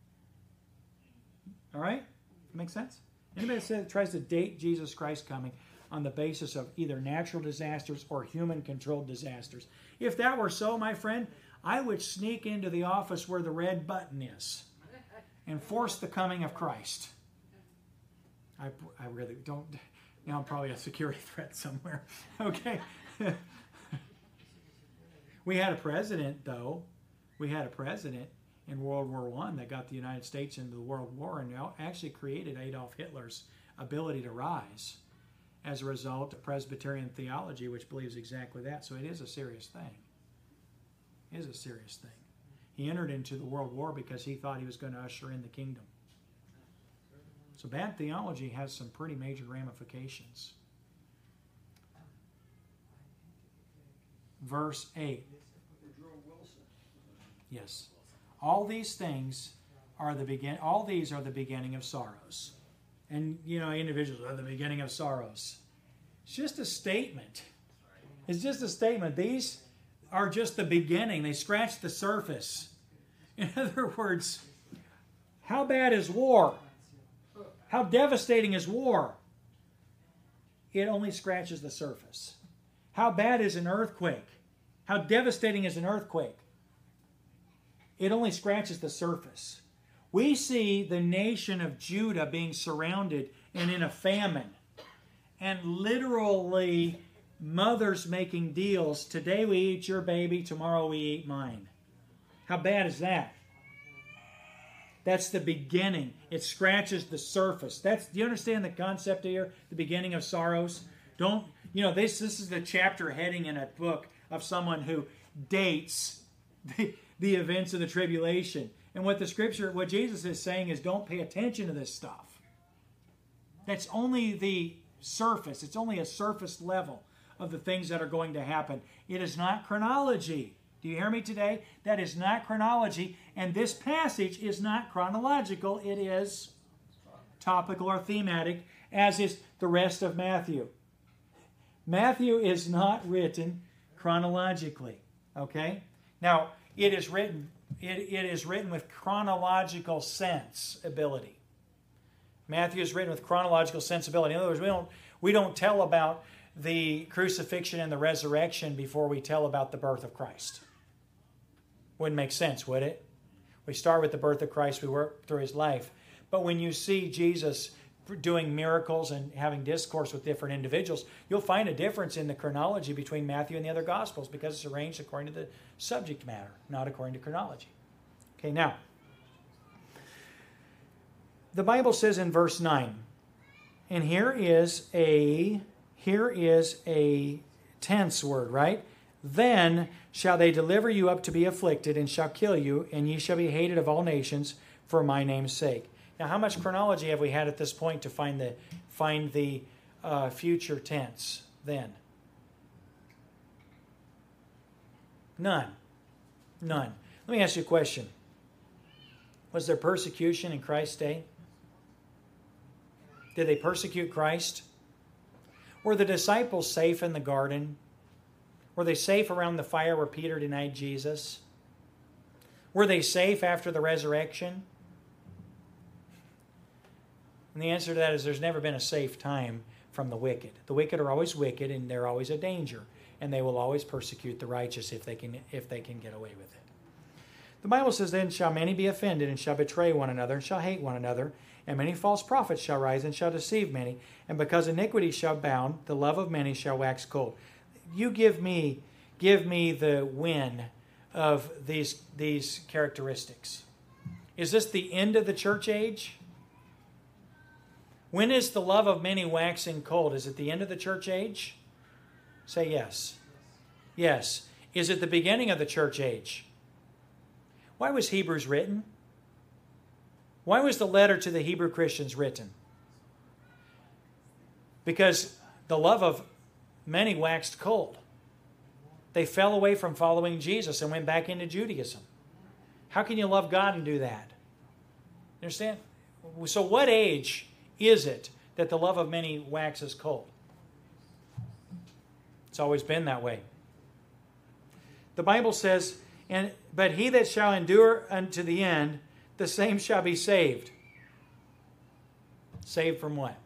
All right? Make sense? Anybody that tries to date Jesus Christ coming on the basis of either natural disasters or human-controlled disasters. If that were so, my friend, I would sneak into the office where the red button is and force the coming of Christ. I really don't. Now I'm probably a security threat somewhere. Okay. We had a president, though. We had a president in World War I that got the United States into the World War and actually created Adolf Hitler's ability to rise as a result of Presbyterian theology, which believes exactly that. So it is a serious thing. It is a serious thing. He entered into the World War because he thought he was going to usher in the kingdom. So bad theology has some pretty major ramifications. Verse 8. Yes. All these things are the begin. All these are the beginning of sorrows. And, individuals are the beginning of sorrows. It's just a statement. It's just a statement. These are just the beginning. They scratch the surface. In other words, how bad is war? How devastating is war? It only scratches the surface. How bad is an earthquake? How devastating is an earthquake? It only scratches the surface. We see the nation of Judah being surrounded and in a famine. And literally, mothers making deals. Today we eat your baby, tomorrow we eat mine. How bad is that? That's the beginning. It scratches the surface. Do you understand the concept here? The beginning of sorrows? This is the chapter heading in a book of someone who dates the events of the tribulation. And what Jesus is saying is don't pay attention to this stuff. That's only the surface. It's only a surface level of the things that are going to happen. It is not chronology. Do you hear me today? That is not chronology. And this passage is not chronological. It is topical or thematic, as is the rest of Matthew. Matthew is not written chronologically. Okay? Now, it is written with chronological sensibility. Matthew is written with chronological sensibility. In other words, we don't tell about the crucifixion and the resurrection before we tell about the birth of Christ. Wouldn't make sense, would it? We start with the birth of Christ, we work through his life. But when you see Jesus doing miracles and having discourse with different individuals, you'll find a difference in the chronology between Matthew and the other Gospels because it's arranged according to the subject matter, not according to chronology. Okay, now, the Bible says in verse 9, and here is a tense word, right? Then shall they deliver you up to be afflicted, and shall kill you, and ye shall be hated of all nations for my name's sake. Now, how much chronology have we had at this point to find the future tense then? None. Let me ask you a question. Was there persecution in Christ's day? Did they persecute Christ? Were the disciples safe in the garden? Were they safe around the fire where Peter denied Jesus? Were they safe after the resurrection? And the answer to that is there's never been a safe time from the wicked. The wicked are always wicked, and they're always a danger, and they will always persecute the righteous if they can get away with it. The Bible says, then shall many be offended, and shall betray one another, and shall hate one another, and many false prophets shall rise, and shall deceive many. And because iniquity shall abound, the love of many shall wax cold. You give me the win of these characteristics. Is this the end of the church age? When is the love of many waxing cold? Is it the end of the church age? Say yes. Yes. Is it the beginning of the church age? Why was Hebrews written? Why was the letter to the Hebrew Christians written? Because the love of many waxed cold. They fell away from following Jesus and went back into Judaism. How can you love God and do that? Understand? So what age is it that the love of many waxes cold? It's always been that way. The Bible says, but he that shall endure unto the end, the same shall be saved. Saved from what?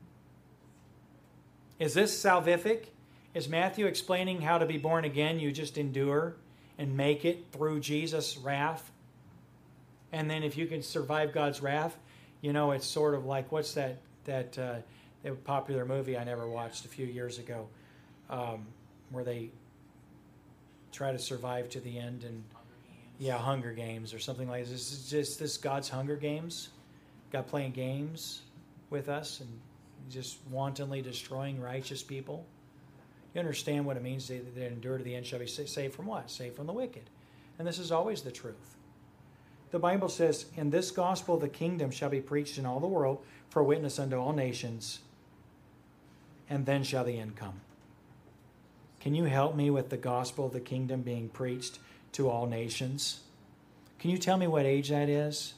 Is this salvific? Is Matthew explaining how to be born again? You just endure and make it through Jesus' wrath. And then if you can survive God's wrath, you know, it's sort of like, what's that popular movie I never watched a few years ago, where they try to survive to the end, and Hunger Games or something like this. This is just this God's Hunger Games, God playing games with us and just wantonly destroying righteous people. You understand what it means that endure to the end shall be saved from what? Saved from the wicked. And this is always the truth. The Bible says, in this gospel the kingdom shall be preached in all the world for a witness unto all nations, and then shall the end come. Can you help me with the gospel of the kingdom being preached to all nations? Can you tell me what age that is?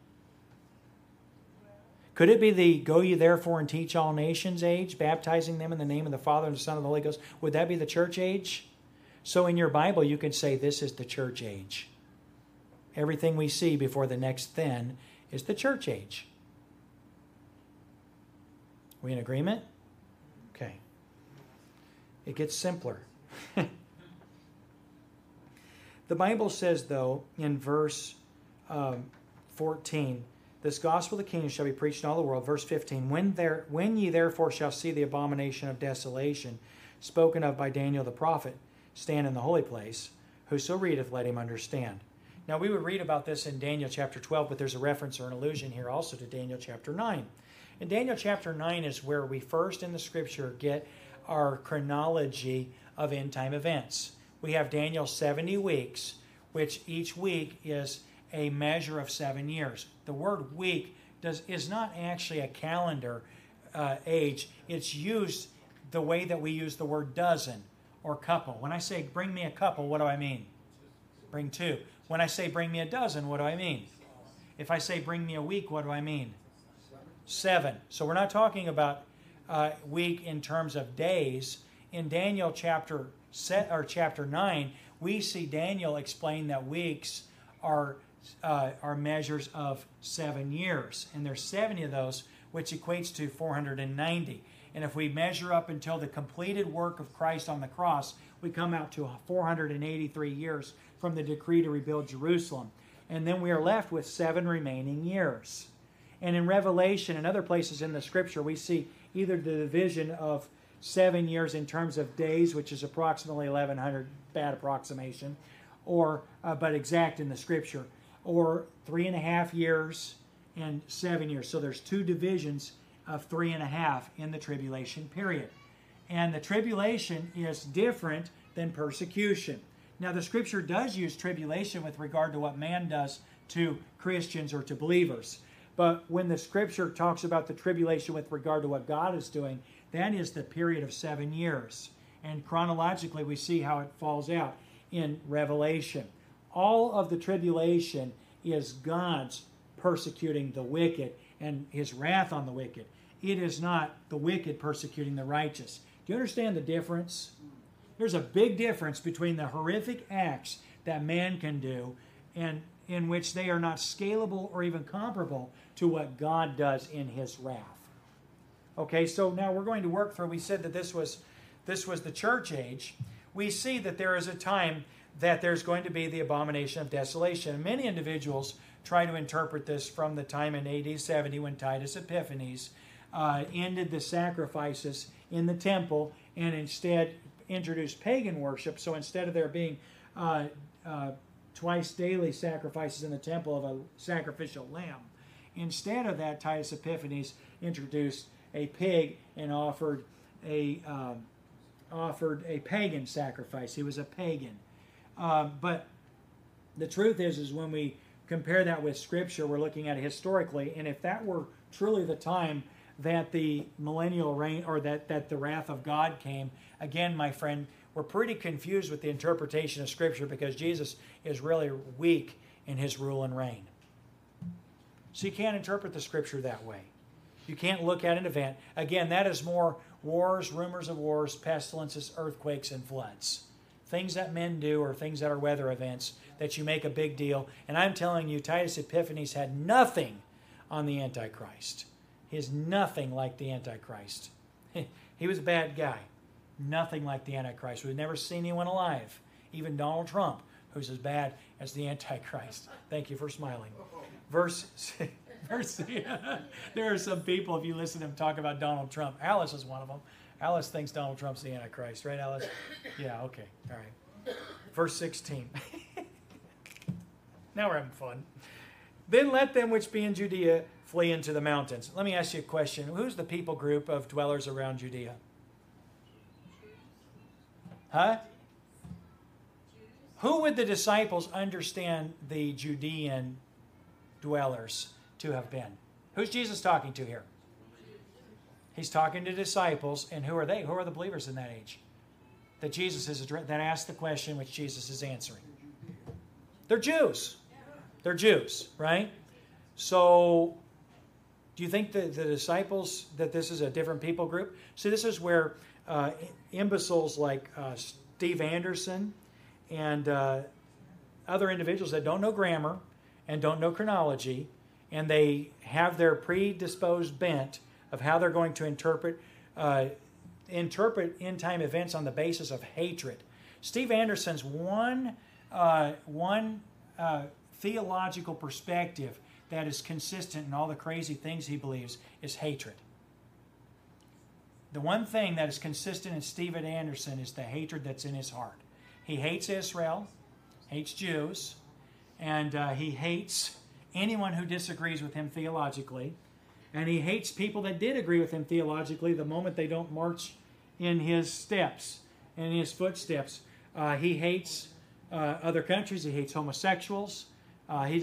Could it be the go ye therefore and teach all nations age, baptizing them in the name of the Father and the Son and the Holy Ghost? Would that be the church age? So in your Bible you could say this is the church age. Everything we see before the next then is the church age. We in agreement? Okay. It gets simpler. The Bible says, though, in verse 14, this gospel of the kingdom shall be preached in all the world. Verse 15, when ye therefore shall see the abomination of desolation, spoken of by Daniel the prophet, stand in the holy place, whoso readeth, let him understand. Now, we would read about this in Daniel chapter 12, but there's a reference or an allusion here also to Daniel chapter 9. And Daniel chapter 9 is where we first in the Scripture get our chronology of end-time events. We have Daniel's 70 weeks, which each week is a measure of 7 years. The word week is not actually a calendar age. It's used the way that we use the word dozen or couple. When I say bring me a couple, what do I mean? Bring two. When I say bring me a dozen, what do I mean? If I say bring me a week, what do I mean? 7. So we're not talking about week in terms of days. In Daniel chapter 9, we see Daniel explain that weeks are measures of 7 years. And there's 70 of those, which equates to 490. And if we measure up until the completed work of Christ on the cross, we come out to 483 years from the decree to rebuild Jerusalem. And then we are left with 7 remaining years. And in Revelation and other places in the Scripture, we see either the division of 7 years in terms of days, which is approximately 1,100, bad approximation, or but exact in the Scripture, or 3.5 years and 7 years. So there's 2 divisions of 3.5 in the tribulation period. And the tribulation is different than persecution. Now, the Scripture does use tribulation with regard to what man does to Christians or to believers. But when the Scripture talks about the tribulation with regard to what God is doing, that is the period of 7 years. And chronologically, we see how it falls out in Revelation. All of the tribulation is God's persecuting the wicked and His wrath on the wicked. It is not the wicked persecuting the righteous. Do you understand the difference? There's a big difference between the horrific acts that man can do and in which they are not scalable or even comparable to what God does in His wrath. Okay, so now we're going to work through, we said that this was the church age. We see that there is a time that there's going to be the abomination of desolation. And many individuals try to interpret this from the time in AD 70 when Titus Epiphanes ended the sacrifices in the temple and instead introduced pagan worship. So instead of there being twice daily sacrifices in the temple of a sacrificial lamb, instead of that, Titus Epiphanes introduced a pig and offered a pagan sacrifice. He was a pagan. But the truth is when we compare that with Scripture, we're looking at it historically, and if that were truly the time that the millennial reign, or that the wrath of God came, again, my friend, we're pretty confused with the interpretation of Scripture because Jesus is really weak in his rule and reign. So you can't interpret the Scripture that way. You can't look at an event. Again, that is more wars, rumors of wars, pestilences, earthquakes, and floods. Things that men do or things that are weather events that you make a big deal. And I'm telling you, Titus Epiphanes had nothing on the Antichrist. He is nothing like the Antichrist. He was a bad guy. Nothing like the Antichrist. We've never seen anyone alive, even Donald Trump, who's as bad as the Antichrist. Thank you for smiling. There are some people, if you listen to them talk about Donald Trump, Alice is one of them. Alice thinks Donald Trump's the Antichrist, right, Alice? Yeah, okay, all right. Verse 16. Now we're having fun. Then let them which be in Judea flee into the mountains. Let me ask you a question. Who's the people group of dwellers around Judea? Huh? Who would the disciples understand the Judean dwellers to have been? Who's Jesus talking to here? He's talking to disciples, and who are they? Who are the believers in that age? That Jesus is that asked the question which Jesus is answering. They're Jews. They're Jews, right? So, do you think that the disciples, that this is a different people group? See, this is where imbeciles like Steve Anderson and other individuals that don't know grammar and don't know chronology, and they have their predisposed bent of how they're going to interpret end-time events on the basis of hatred. Steve Anderson's one theological perspective that is consistent in all the crazy things he believes is hatred. The one thing that is consistent in Stephen Anderson is the hatred that's in his heart. He hates Israel, hates Jews, and he hates anyone who disagrees with him theologically. And he hates people that did agree with him theologically the moment they don't march in his steps, in his footsteps. He hates other countries. He hates homosexuals. He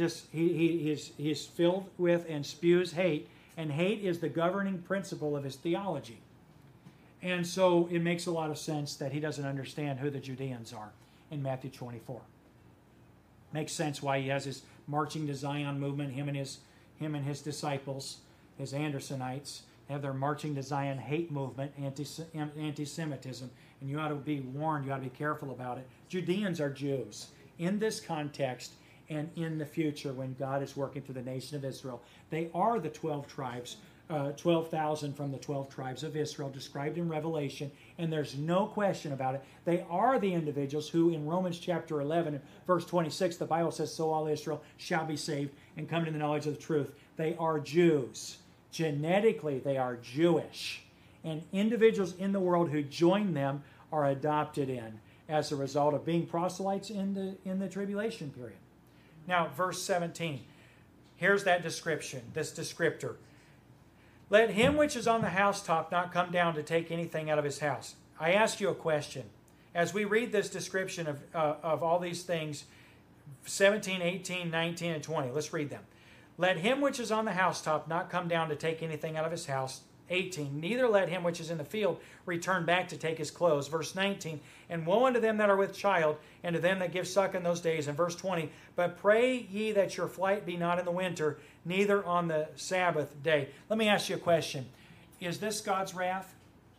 is filled with and spews hate. And hate is the governing principle of his theology. And so it makes a lot of sense that he doesn't understand who the Judeans are in Matthew 24. Makes sense why he has his marching to Zion movement, him and his disciples, his Andersonites, have their marching to Zion hate movement, anti-Semitism. And you ought to be warned, you ought to be careful about it. Judeans are Jews. In this context and in the future when God is working through the nation of Israel, they are the 12 tribes, 12,000 from the 12 tribes of Israel described in Revelation, and there's no question about it. They are the individuals who in Romans chapter 11, verse 26, the Bible says, so all Israel shall be saved and come to the knowledge of the truth. They are Jews. Genetically, they are Jewish. And individuals in the world who join them are adopted in as a result of being proselytes in the tribulation period. Now, verse 17. Here's that description, this descriptor. Let him which is on the housetop not come down to take anything out of his house. I ask you a question. As we read this description of all these things, 17, 18, 19, and 20, let's read them. Let him which is on the housetop not come down to take anything out of his house. 18, neither let him which is in the field return back to take his clothes. Verse 19, and woe unto them that are with child, and to them that give suck in those days. And verse 20, but pray ye that your flight be not in the winter, neither on the Sabbath day. Let me ask you a question. Is this God's wrath?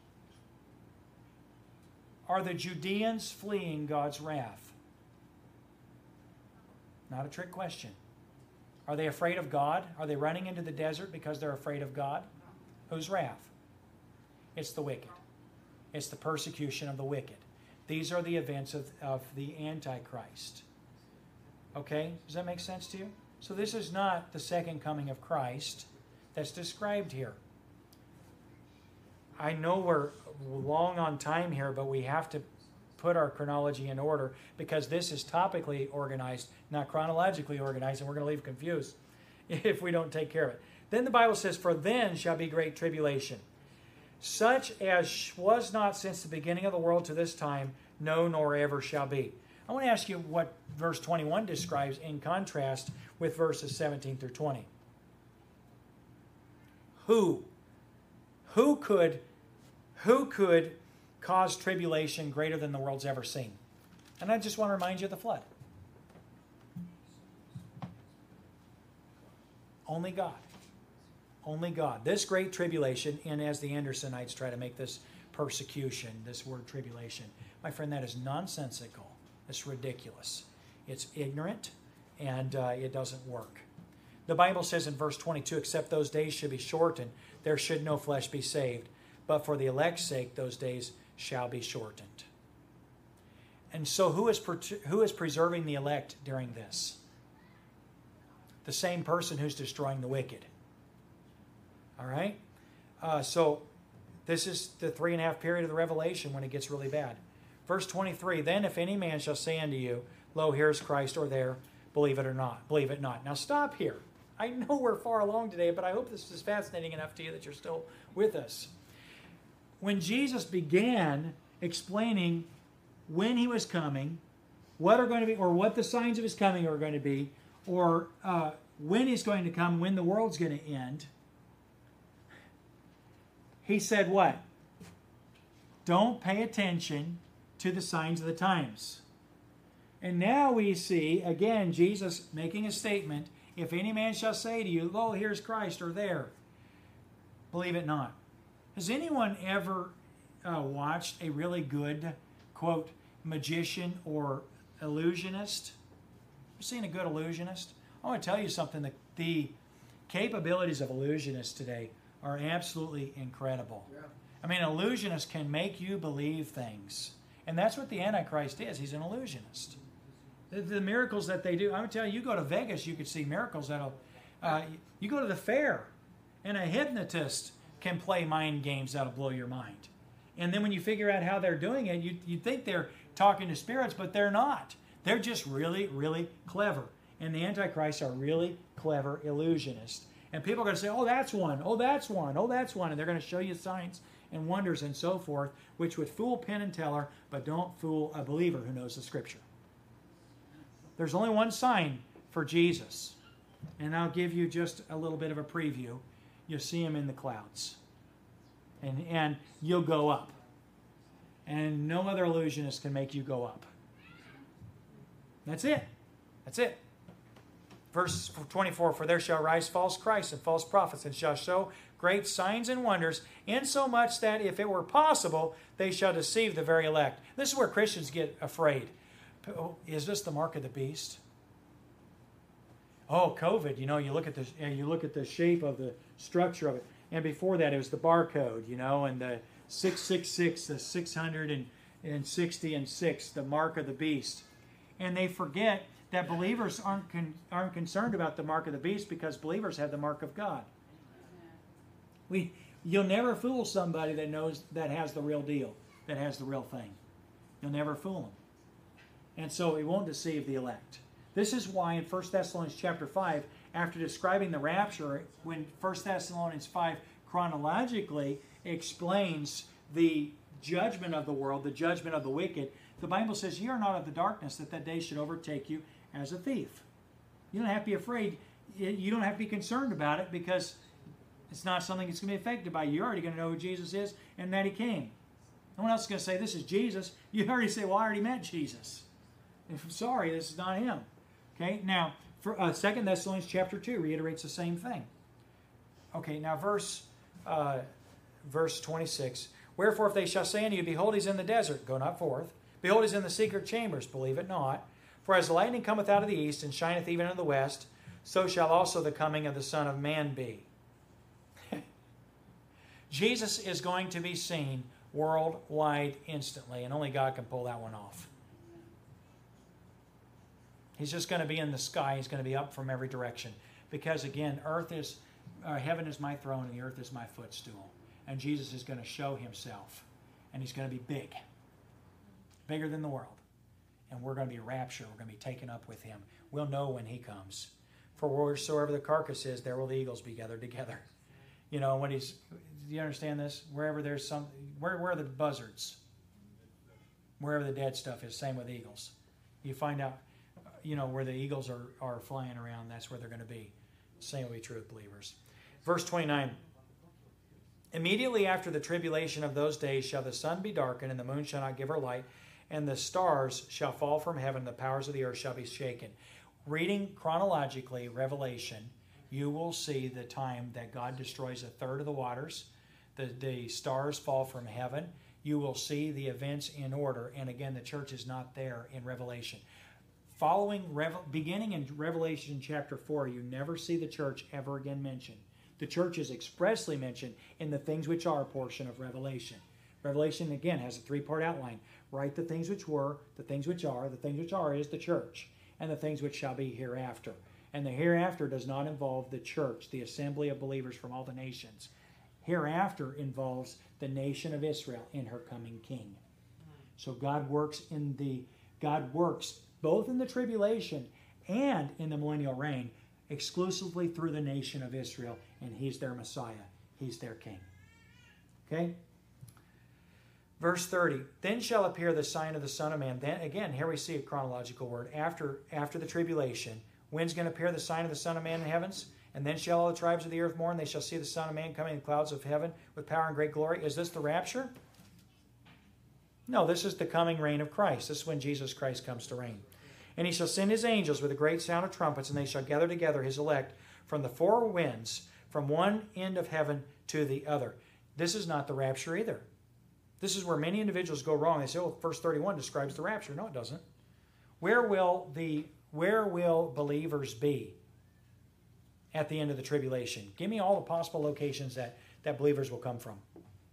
Are the Judeans fleeing God's wrath? Not a trick question. Are they afraid of God? Are they running into the desert because they're afraid of God? Whose wrath? It's the wicked. It's the persecution of the wicked. These are the events of the Antichrist. Okay? Does that make sense to you? So this is not the second coming of Christ that's described here. I know we're long on time here, but we have to put our chronology in order because this is topically organized, not chronologically organized, and we're going to leave confused if we don't take care of it. Then the Bible says, "For then shall be great tribulation, such as was not since the beginning of the world to this time, no, nor ever shall be." I want to ask you what verse 21 describes in contrast with verses 17 through 20. Who could cause tribulation greater than the world's ever seen? And I just want to remind you of the flood. Only God. Only God. This great tribulation, and as the Andersonites try to make this persecution, this word tribulation, my friend, that is nonsensical. It's ridiculous. It's ignorant, and it doesn't work. The Bible says in verse 22, "Except those days should be shortened, there should no flesh be saved. But for the elect's sake, those days shall be shortened." And so who is preserving the elect during this? The same person who's destroying the wicked. All right? So this is the 3.5 period of the Revelation when it gets really bad. Verse 23, "Then if any man shall say unto you, Lo, here is Christ, or there, believe it or not. Believe it not." Now stop here. I know we're far along today, but I hope this is fascinating enough to you that you're still with us. When Jesus began explaining when he was coming, what are going to be, or what the signs of his coming are going to be, or when he's going to come, when the world's going to end, he said what? Don't pay attention to the signs of the times. And now we see, again, Jesus making a statement, "If any man shall say to you, Lo, here's Christ, or there, believe it not." Has anyone ever watched a really good, quote, magician or illusionist? You seen a good illusionist? I want to tell you something. The capabilities of illusionists today are absolutely incredible. Yeah. I mean, illusionists can make you believe things. And that's what the Antichrist is. He's an illusionist. The miracles that they do, I would tell you, you go to Vegas, you could see miracles that'll... you go to the fair, and a hypnotist can play mind games that'll blow your mind. And then when you figure out how they're doing it, you think they're talking to spirits, but they're not. They're just really, really clever. And the Antichrists are really clever illusionists. And people are going to say, "Oh, that's one. Oh, that's one. Oh, that's one." And they're going to show you signs and wonders and so forth, which would fool Penn and Teller, but don't fool a believer who knows the Scripture. There's only one sign for Jesus. And I'll give you just a little bit of a preview. You'll see him in the clouds. And you'll go up. And no other illusionist can make you go up. That's it. That's it. Verse 24, "For there shall rise false Christs and false prophets, and shall show great signs and wonders, insomuch that if it were possible, they shall deceive the very elect." This is where Christians get afraid. Is this the mark of the beast? Oh, COVID, you look at the shape of the structure of it. And before that, it was the barcode, and the 666, the 660 and 6, the mark of the beast. And they forget that believers aren't concerned about the mark of the beast because believers have the mark of God. You'll never fool somebody that has the real deal, that has the real thing. You'll never fool them. And so it won't deceive the elect. This is why in 1 Thessalonians chapter 5, after describing the rapture, when 1 Thessalonians 5 chronologically explains the judgment of the world, the judgment of the wicked, the Bible says, "Ye are not of the darkness, that day should overtake you as a thief." You don't have to be afraid. You don't have to be concerned about it because it's not something that's going to be affected by you. You're already going to know who Jesus is and that he came. No one else is going to say, "This is Jesus." You already say, "Well, I already met Jesus." I'm sorry, this is not him. Okay, now, for 2 Thessalonians chapter 2 reiterates the same thing. Okay, now verse 26. "Wherefore, if they shall say unto you, Behold, he's in the desert, go not forth. Behold, he's in the secret chambers, believe it not. For as the lightning cometh out of the east, and shineth even in the west, so shall also the coming of the Son of Man be." Jesus is going to be seen worldwide instantly, and only God can pull that one off. He's just going to be in the sky. He's going to be up from every direction. Because again, heaven is my throne and the earth is my footstool. And Jesus is going to show himself. And he's going to be big. Bigger than the world. And we're going to be raptured. We're going to be taken up with him. We'll know when he comes. For wheresoever the carcass is, there will the eagles be gathered together. You know, do you understand this? Wherever there's where are the buzzards? Wherever the dead stuff is, same with eagles. You find out, where the eagles are flying around, that's where they're going to be. Same will be true with believers. Verse 29. Immediately after the tribulation of those days shall the sun be darkened, and the moon shall not give her light, and the stars shall fall from heaven, the powers of the earth shall be shaken. Reading chronologically Revelation, you will see the time that God destroys a third of the waters. The stars fall from heaven. You will see the events in order. And again, the church is not there in Revelation. Beginning in Revelation chapter 4, you never see the church ever again mentioned. The church is expressly mentioned in the things which are portion of Revelation. Revelation, again, has a three-part outline. Write the things which were, the things which are. The things which are is the church. And the things which shall be hereafter. And the hereafter does not involve the church, the assembly of believers from all the nations. Hereafter involves the nation of Israel in her coming king. So God works both in the tribulation and in the millennial reign exclusively through the nation of Israel, and he's their Messiah. He's their king. Okay? Verse 30, then shall appear the sign of the Son of Man. Then again, here we see a chronological word. After the tribulation, when's going to appear the sign of the Son of Man in the heavens? And then shall all the tribes of the earth mourn. They shall see the Son of Man coming in the clouds of heaven with power and great glory. Is this the rapture? No, this is the coming reign of Christ. This is when Jesus Christ comes to reign. And he shall send his angels with a great sound of trumpets, and they shall gather together his elect from the four winds, from one end of heaven to the other. This is not the rapture either. This is where many individuals go wrong. They say, verse 31 describes the rapture. No, it doesn't. Where will believers be at the end of the tribulation? Give me all the possible locations that believers will come from.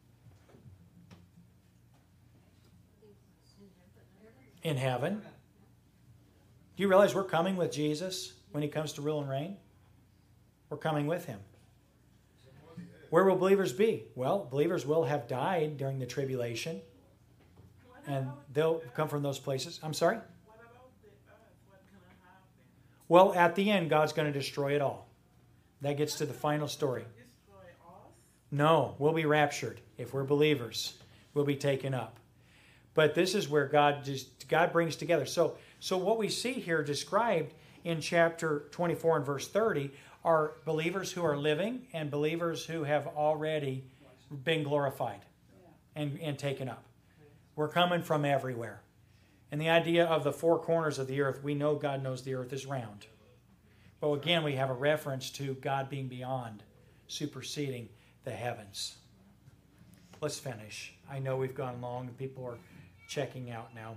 In heaven. Do you realize we're coming with Jesus when he comes to rule and reign? We're coming with him. Where will believers be? Well, believers will have died during the tribulation, and they'll come from those places. I'm sorry? What about the earth? What's going to happen? Well, at the end, God's going to destroy it all. That gets to the final story. Destroy us? No, we'll be raptured. If we're believers, we'll be taken up. But this is where God brings together. So what we see here described in chapter 24 and verse 30 are believers who are living and believers who have already been glorified and taken up. We're coming from everywhere. And the idea of the four corners of the earth, we know God knows the earth is round. But again, we have a reference to God being beyond, superseding the heavens. Let's finish. I know we've gone long and people are checking out now.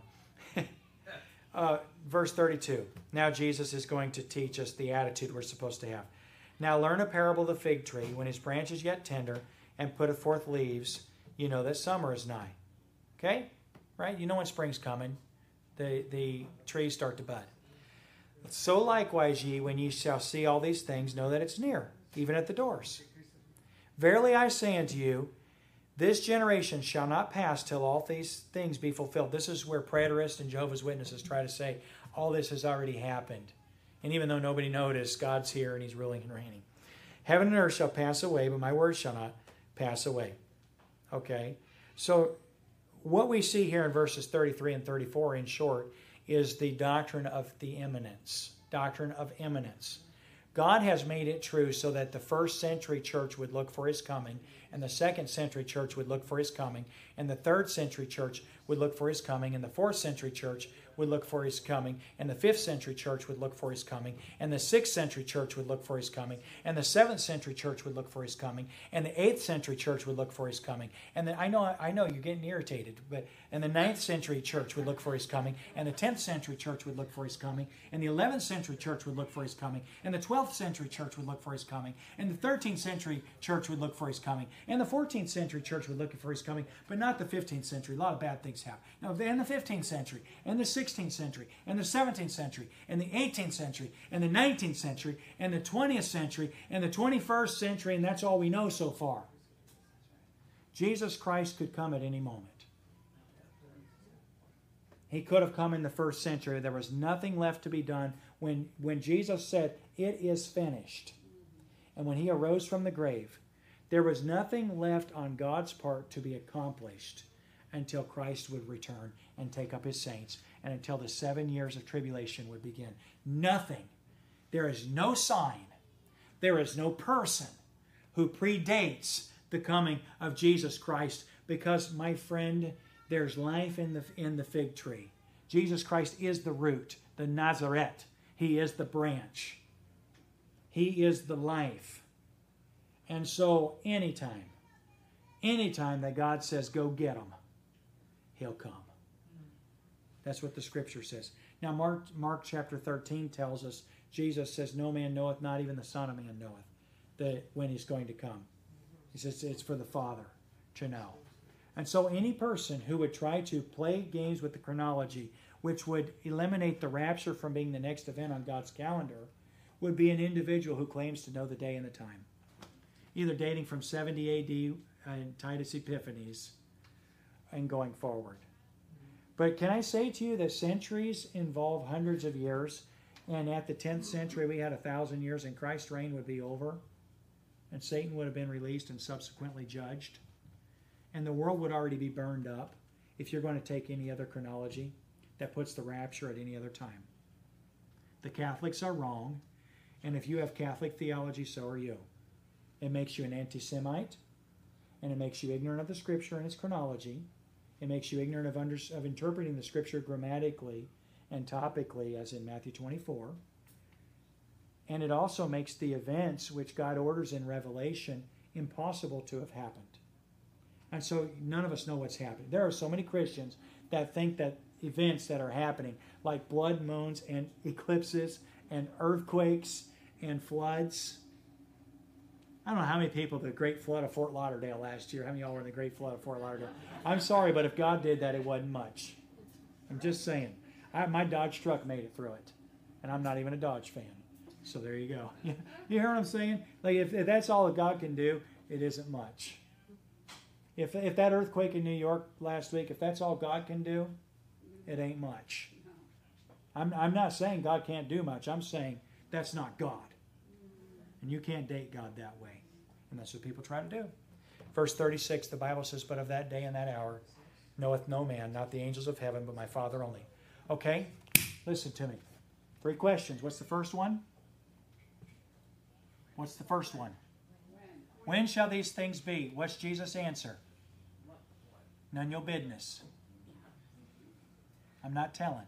Verse 32. Now Jesus is going to teach us the attitude we're supposed to have. Now learn a parable of the fig tree. When his branch is yet tender and putteth forth leaves, you know that summer is nigh. Okay? Right? You know when spring's coming. The trees start to bud. So likewise ye, when ye shall see all these things, know that it's near, even at the doors. Verily I say unto you, this generation shall not pass till all these things be fulfilled. This is where preterists and Jehovah's Witnesses try to say, all this has already happened. And even though nobody noticed, God's here and he's ruling and reigning. Heaven and earth shall pass away, but my words shall not pass away. Okay? So what we see here in verses 33 and 34, in short, is the doctrine of the imminence. Doctrine of imminence. God has made it true so that the first century church would look for his coming, and the second century church would look for his coming, and the third century church would look for his coming, and the fourth century church would look for his coming, and the 5th century church would look for his coming, and the 6th century church would look for his coming, and the 7th century church would look for his coming, and the 8th century church would look for his coming. And then I know you're getting irritated, and the 9th century church would look for his coming, and the 10th century church would look for his coming, and the 11th century church would look for his coming, and the 12th century church would look for his coming, and the 13th century church would look for his coming, And the 14th century church was looking for his coming, but not the 15th century. A lot of bad things happened. No, in the 15th century, and the 16th century, and the 17th century, and the 18th century, and the 19th century, and the 20th century, and the 21st century, and that's all we know so far. Jesus Christ could come at any moment. He could have come in the first century. There was nothing left to be done. When Jesus said, "It is finished," and when he arose from the grave, there was nothing left on God's part to be accomplished until Christ would return and take up his saints, and until the 7 years of tribulation would begin. Nothing. There is no sign. There is no person who predates the coming of Jesus Christ, because, my friend, there's life in the fig tree. Jesus Christ is the root, the Nazareth. He is the branch. He is the life. And so anytime that God says, "Go get them," he'll come. That's what the Scripture says. Now Mark chapter 13 tells us, Jesus says, "No man knoweth, not even the Son of Man knoweth," when he's going to come. He says it's for the Father to know. And so any person who would try to play games with the chronology, which would eliminate the rapture from being the next event on God's calendar, would be an individual who claims to know the day and the time. Either dating from 70 AD and Titus Epiphanes and going forward. But can I say to you that centuries involve hundreds of years, and at the 10th century we had 1,000 years and Christ's reign would be over, and Satan would have been released and subsequently judged, and the world would already be burned up, if you're going to take any other chronology that puts the rapture at any other time. The Catholics are wrong, and if you have Catholic theology, so are you. It makes you an anti-Semite, and it makes you ignorant of the Scripture and its chronology. It makes you ignorant of interpreting the Scripture grammatically and topically, as in Matthew 24. And it also makes the events which God orders in Revelation impossible to have happened. And so none of us know what's happening. There are so many Christians that think that events that are happening, like blood moons and eclipses and earthquakes and floods. I don't know how many people, the Great Flood of Fort Lauderdale last year, how many of y'all were in the Great Flood of Fort Lauderdale? I'm sorry, but if God did that, it wasn't much. I'm just saying. My Dodge truck made it through it. And I'm not even a Dodge fan. So there you go. You hear what I'm saying? Like if that's all that God can do, it isn't much. If that earthquake in New York last week, if that's all God can do, it ain't much. I'm not saying God can't do much. I'm saying that's not God. And you can't date God that way. And that's what people try to do. Verse 36, the Bible says, "But of that day and that hour knoweth no man, not the angels of heaven, but my Father only." Okay? Listen to me. 3 questions. What's the first one? What's the first one? When shall these things be? What's Jesus' answer? None your business. I'm not telling.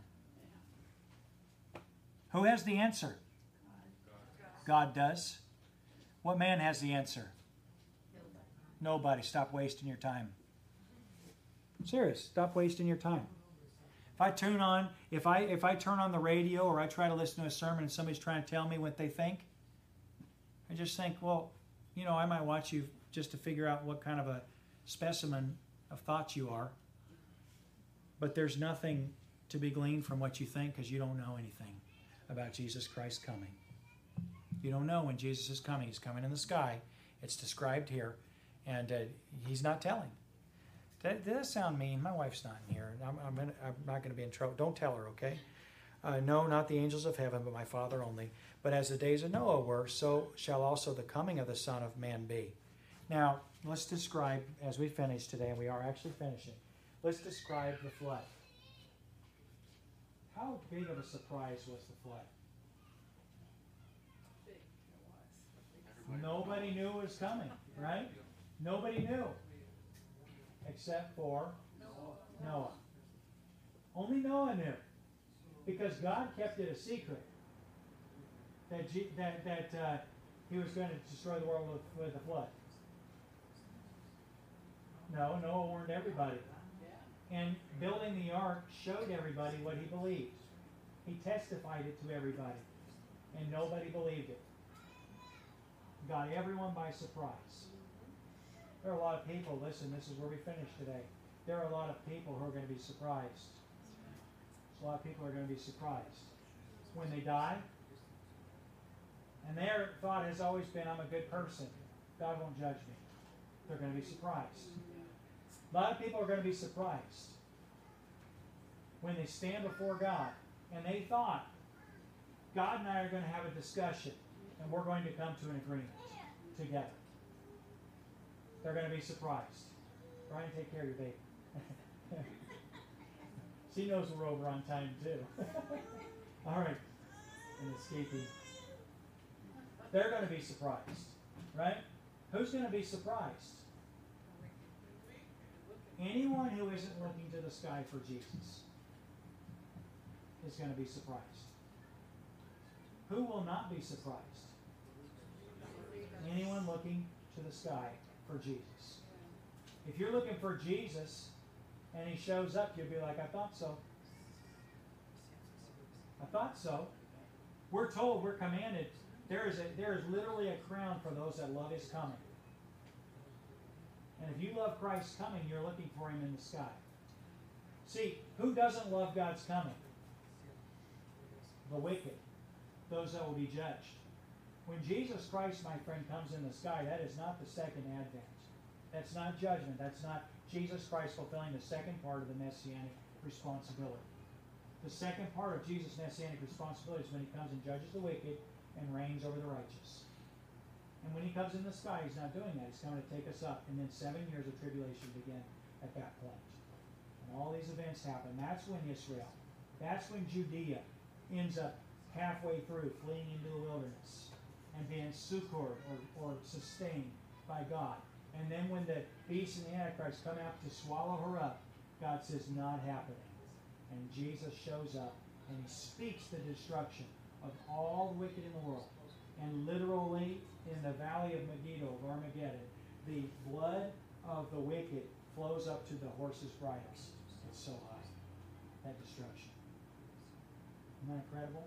Who has the answer? God does. What man has the answer? Nobody. Stop wasting your time. Serious. Stop wasting your time. If I turn on the radio, or I try to listen to a sermon and somebody's trying to tell me what they think, I just think, well, I might watch you just to figure out what kind of a specimen of thoughts you are. But there's nothing to be gleaned from what you think, because you don't know anything about Jesus Christ coming. You don't know when Jesus is coming. He's coming in the sky. It's described here. And he's not telling. Did that sound mean? My wife's not in here. I'm not going to be in trouble. Don't tell her, okay? No, not the angels of heaven, but my Father only. But as the days of Noah were, so shall also the coming of the Son of Man be. Now, let's describe, as we finish today, and we are actually finishing, let's describe the flood. How big of a surprise was the flood? Nobody knew it was coming, right? Nobody knew. Except for Noah. Only Noah knew. Because God kept it a secret. That he was going to destroy the world with a flood. No, Noah warned everybody. And building the ark showed everybody what he believed. He testified it to everybody. And nobody believed it. Got everyone by surprise. There are a lot of people, listen, this is where we finish today. There are a lot of people who are going to be surprised. A lot of people are going to be surprised when they die. And their thought has always been, I'm a good person. God won't judge me. They're going to be surprised. A lot of people are going to be surprised when they stand before God and they thought, God and I are going to have a discussion and we're going to come to an agreement together. They're going to be surprised. Brian, take care of your baby. She knows we're over on time too. All right. And escaping. They're going to be surprised. Right? Who's going to be surprised? Anyone who isn't looking to the sky for Jesus is going to be surprised. Who will not be surprised? Anyone looking to the sky for Jesus. If you're looking for Jesus and he shows up, you'll be like, I thought so. I thought so. We're told, we're commanded, there is literally a crown for those that love his coming. And if you love Christ's coming, you're looking for him in the sky. See, who doesn't love God's coming? The wicked. Those that will be judged. When Jesus Christ, my friend, comes in the sky, that is not the second advent. That's not judgment. That's not Jesus Christ fulfilling the second part of the messianic responsibility. The second part of Jesus' messianic responsibility is when he comes and judges the wicked and reigns over the righteous. And when he comes in the sky, he's not doing that. He's coming to take us up. And then 7 years of tribulation begin at that point. And all these events happen. That's when Israel, that's when Judea ends up halfway through, fleeing into the wilderness and being succored or sustained by God. And then when the beast and the Antichrist come out to swallow her up, God says, not happening. And Jesus shows up and he speaks the destruction of all the wicked in the world. And literally, in the valley of Megiddo, of Armageddon, the blood of the wicked flows up to the horses' bridles. It's so high, that destruction. Isn't that incredible?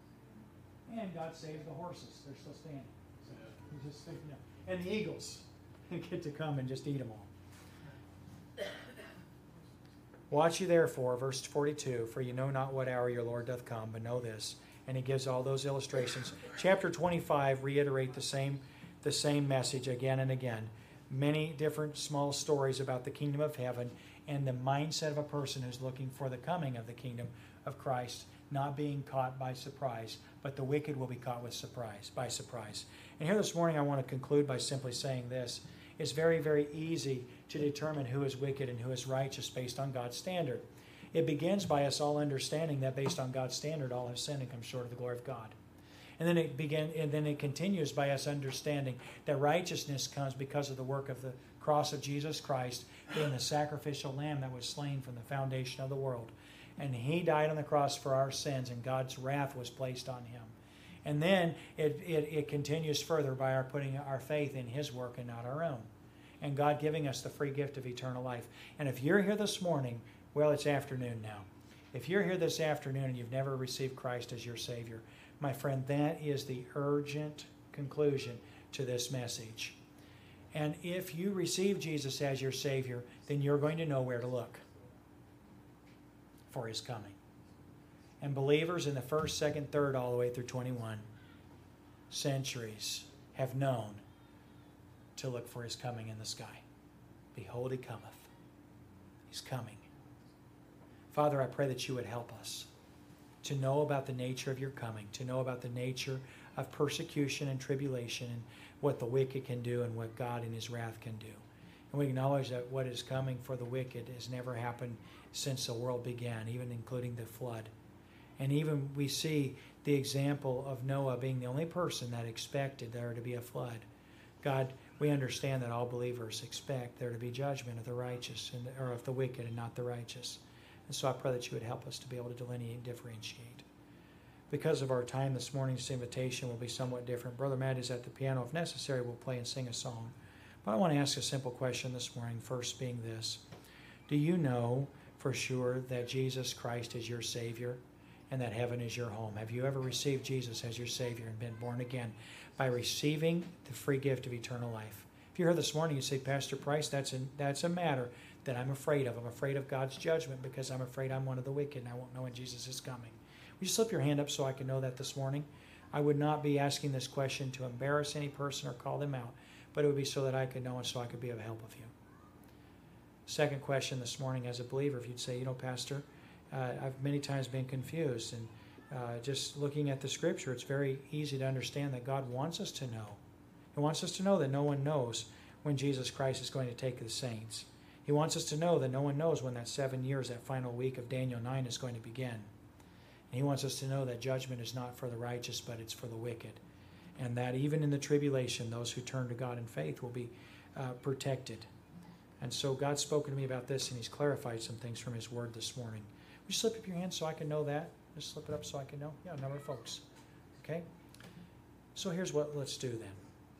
And God saves the horses. They're still standing. So you just think, and the eagles get to come and just eat them all. Watch you therefore, verse 42, for you know not what hour your Lord doth come, but know this. And he gives all those illustrations. Chapter 25 reiterate the same message again and again. Many different small stories about the kingdom of heaven and the mindset of a person who's looking for the coming of the kingdom of Christ, not being caught by surprise, but the wicked will be caught by surprise. And here this morning I want to conclude by simply saying this. It's very, very easy to determine who is wicked and who is righteous based on God's standard. It begins by us all understanding that based on God's standard, all have sinned and come short of the glory of God. And then it continues by us understanding that righteousness comes because of the work of the cross of Jesus Christ, being the sacrificial lamb that was slain from the foundation of the world. And he died on the cross for our sins, and God's wrath was placed on him. And then it continues further by our putting our faith in his work and not our own. And God giving us the free gift of eternal life. And if you're here this morning, well, it's afternoon now. If you're here this afternoon and you've never received Christ as your Savior, my friend, that is the urgent conclusion to this message. And if you receive Jesus as your Savior, then you're going to know where to look for his coming. And believers in the 1st, 2nd, 3rd, all the way through 21 centuries have known to look for his coming in the sky. Behold, he cometh. He's coming. Father, I pray that you would help us to know about the nature of your coming, to know about the nature of persecution and tribulation and what the wicked can do and what God in his wrath can do. And we acknowledge that what is coming for the wicked has never happened since the world began, even including the flood. And even we see the example of Noah being the only person that expected there to be a flood. God, we understand that all believers expect there to be judgment of the righteous or of the wicked and not the righteous. And so I pray that you would help us to be able to delineate and differentiate. Because of our time this morning, this invitation will be somewhat different. Brother Matt is at the piano. If necessary, we'll play and sing a song. But I want to ask a simple question this morning, first being this. Do you know for sure that Jesus Christ is your Savior and that heaven is your home? Have you ever received Jesus as your Savior and been born again by receiving the free gift of eternal life? If you're here this morning, you say, Pastor Price, that's a matter that I'm afraid of. I'm afraid of God's judgment because I'm afraid I'm one of the wicked and I won't know when Jesus is coming. Would you slip your hand up so I can know that this morning? I would not be asking this question to embarrass any person or call them out, but it would be so that I could know and so I could be of help of you. Second question this morning, as a believer, if you'd say, Pastor, I've many times been confused, and just looking at the Scripture, it's very easy to understand that God wants us to know. He wants us to know that no one knows when Jesus Christ is going to take the saints. He wants us to know that no one knows when that 7 years, that final week of Daniel 9 is going to begin. And He wants us to know that judgment is not for the righteous, but it's for the wicked. And that even in the tribulation, those who turn to God in faith will be protected. And so God's spoken to me about this, and He's clarified some things from His Word this morning. Will you slip up your hand so I can know that? Just slip it up so I can know. Yeah, a number of folks. Okay? So here's what let's do then.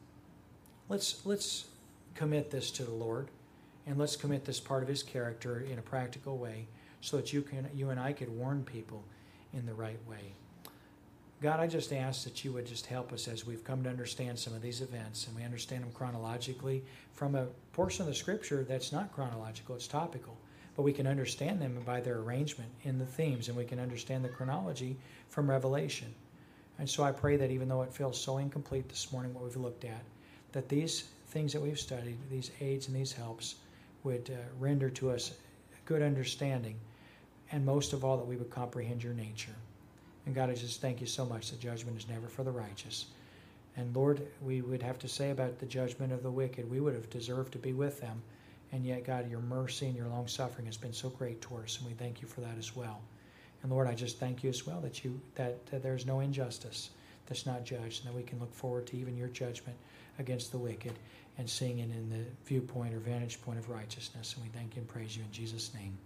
Let's commit this to the Lord, and let's commit this part of His character in a practical way so that you and I could warn people in the right way. God, I just ask that you would just help us as we've come to understand some of these events, and we understand them chronologically from a portion of the Scripture that's not chronological, it's topical. But we can understand them by their arrangement in the themes, and we can understand the chronology from Revelation. And so I pray that even though it feels so incomplete this morning, what we've looked at, that these things that we've studied, these aids and these helps, would render to us good understanding, and most of all, that we would comprehend your nature. And God, I just thank you so much that judgment is never for the righteous. And Lord, we would have to say about the judgment of the wicked, we would have deserved to be with them. And yet, God, your mercy and your long-suffering has been so great to us, and we thank you for that as well. And Lord, I just thank you as well that there's no injustice that's not judged, and that we can look forward to even your judgment against the wicked and seeing it in the viewpoint or vantage point of righteousness. And we thank you and praise you in Jesus' name.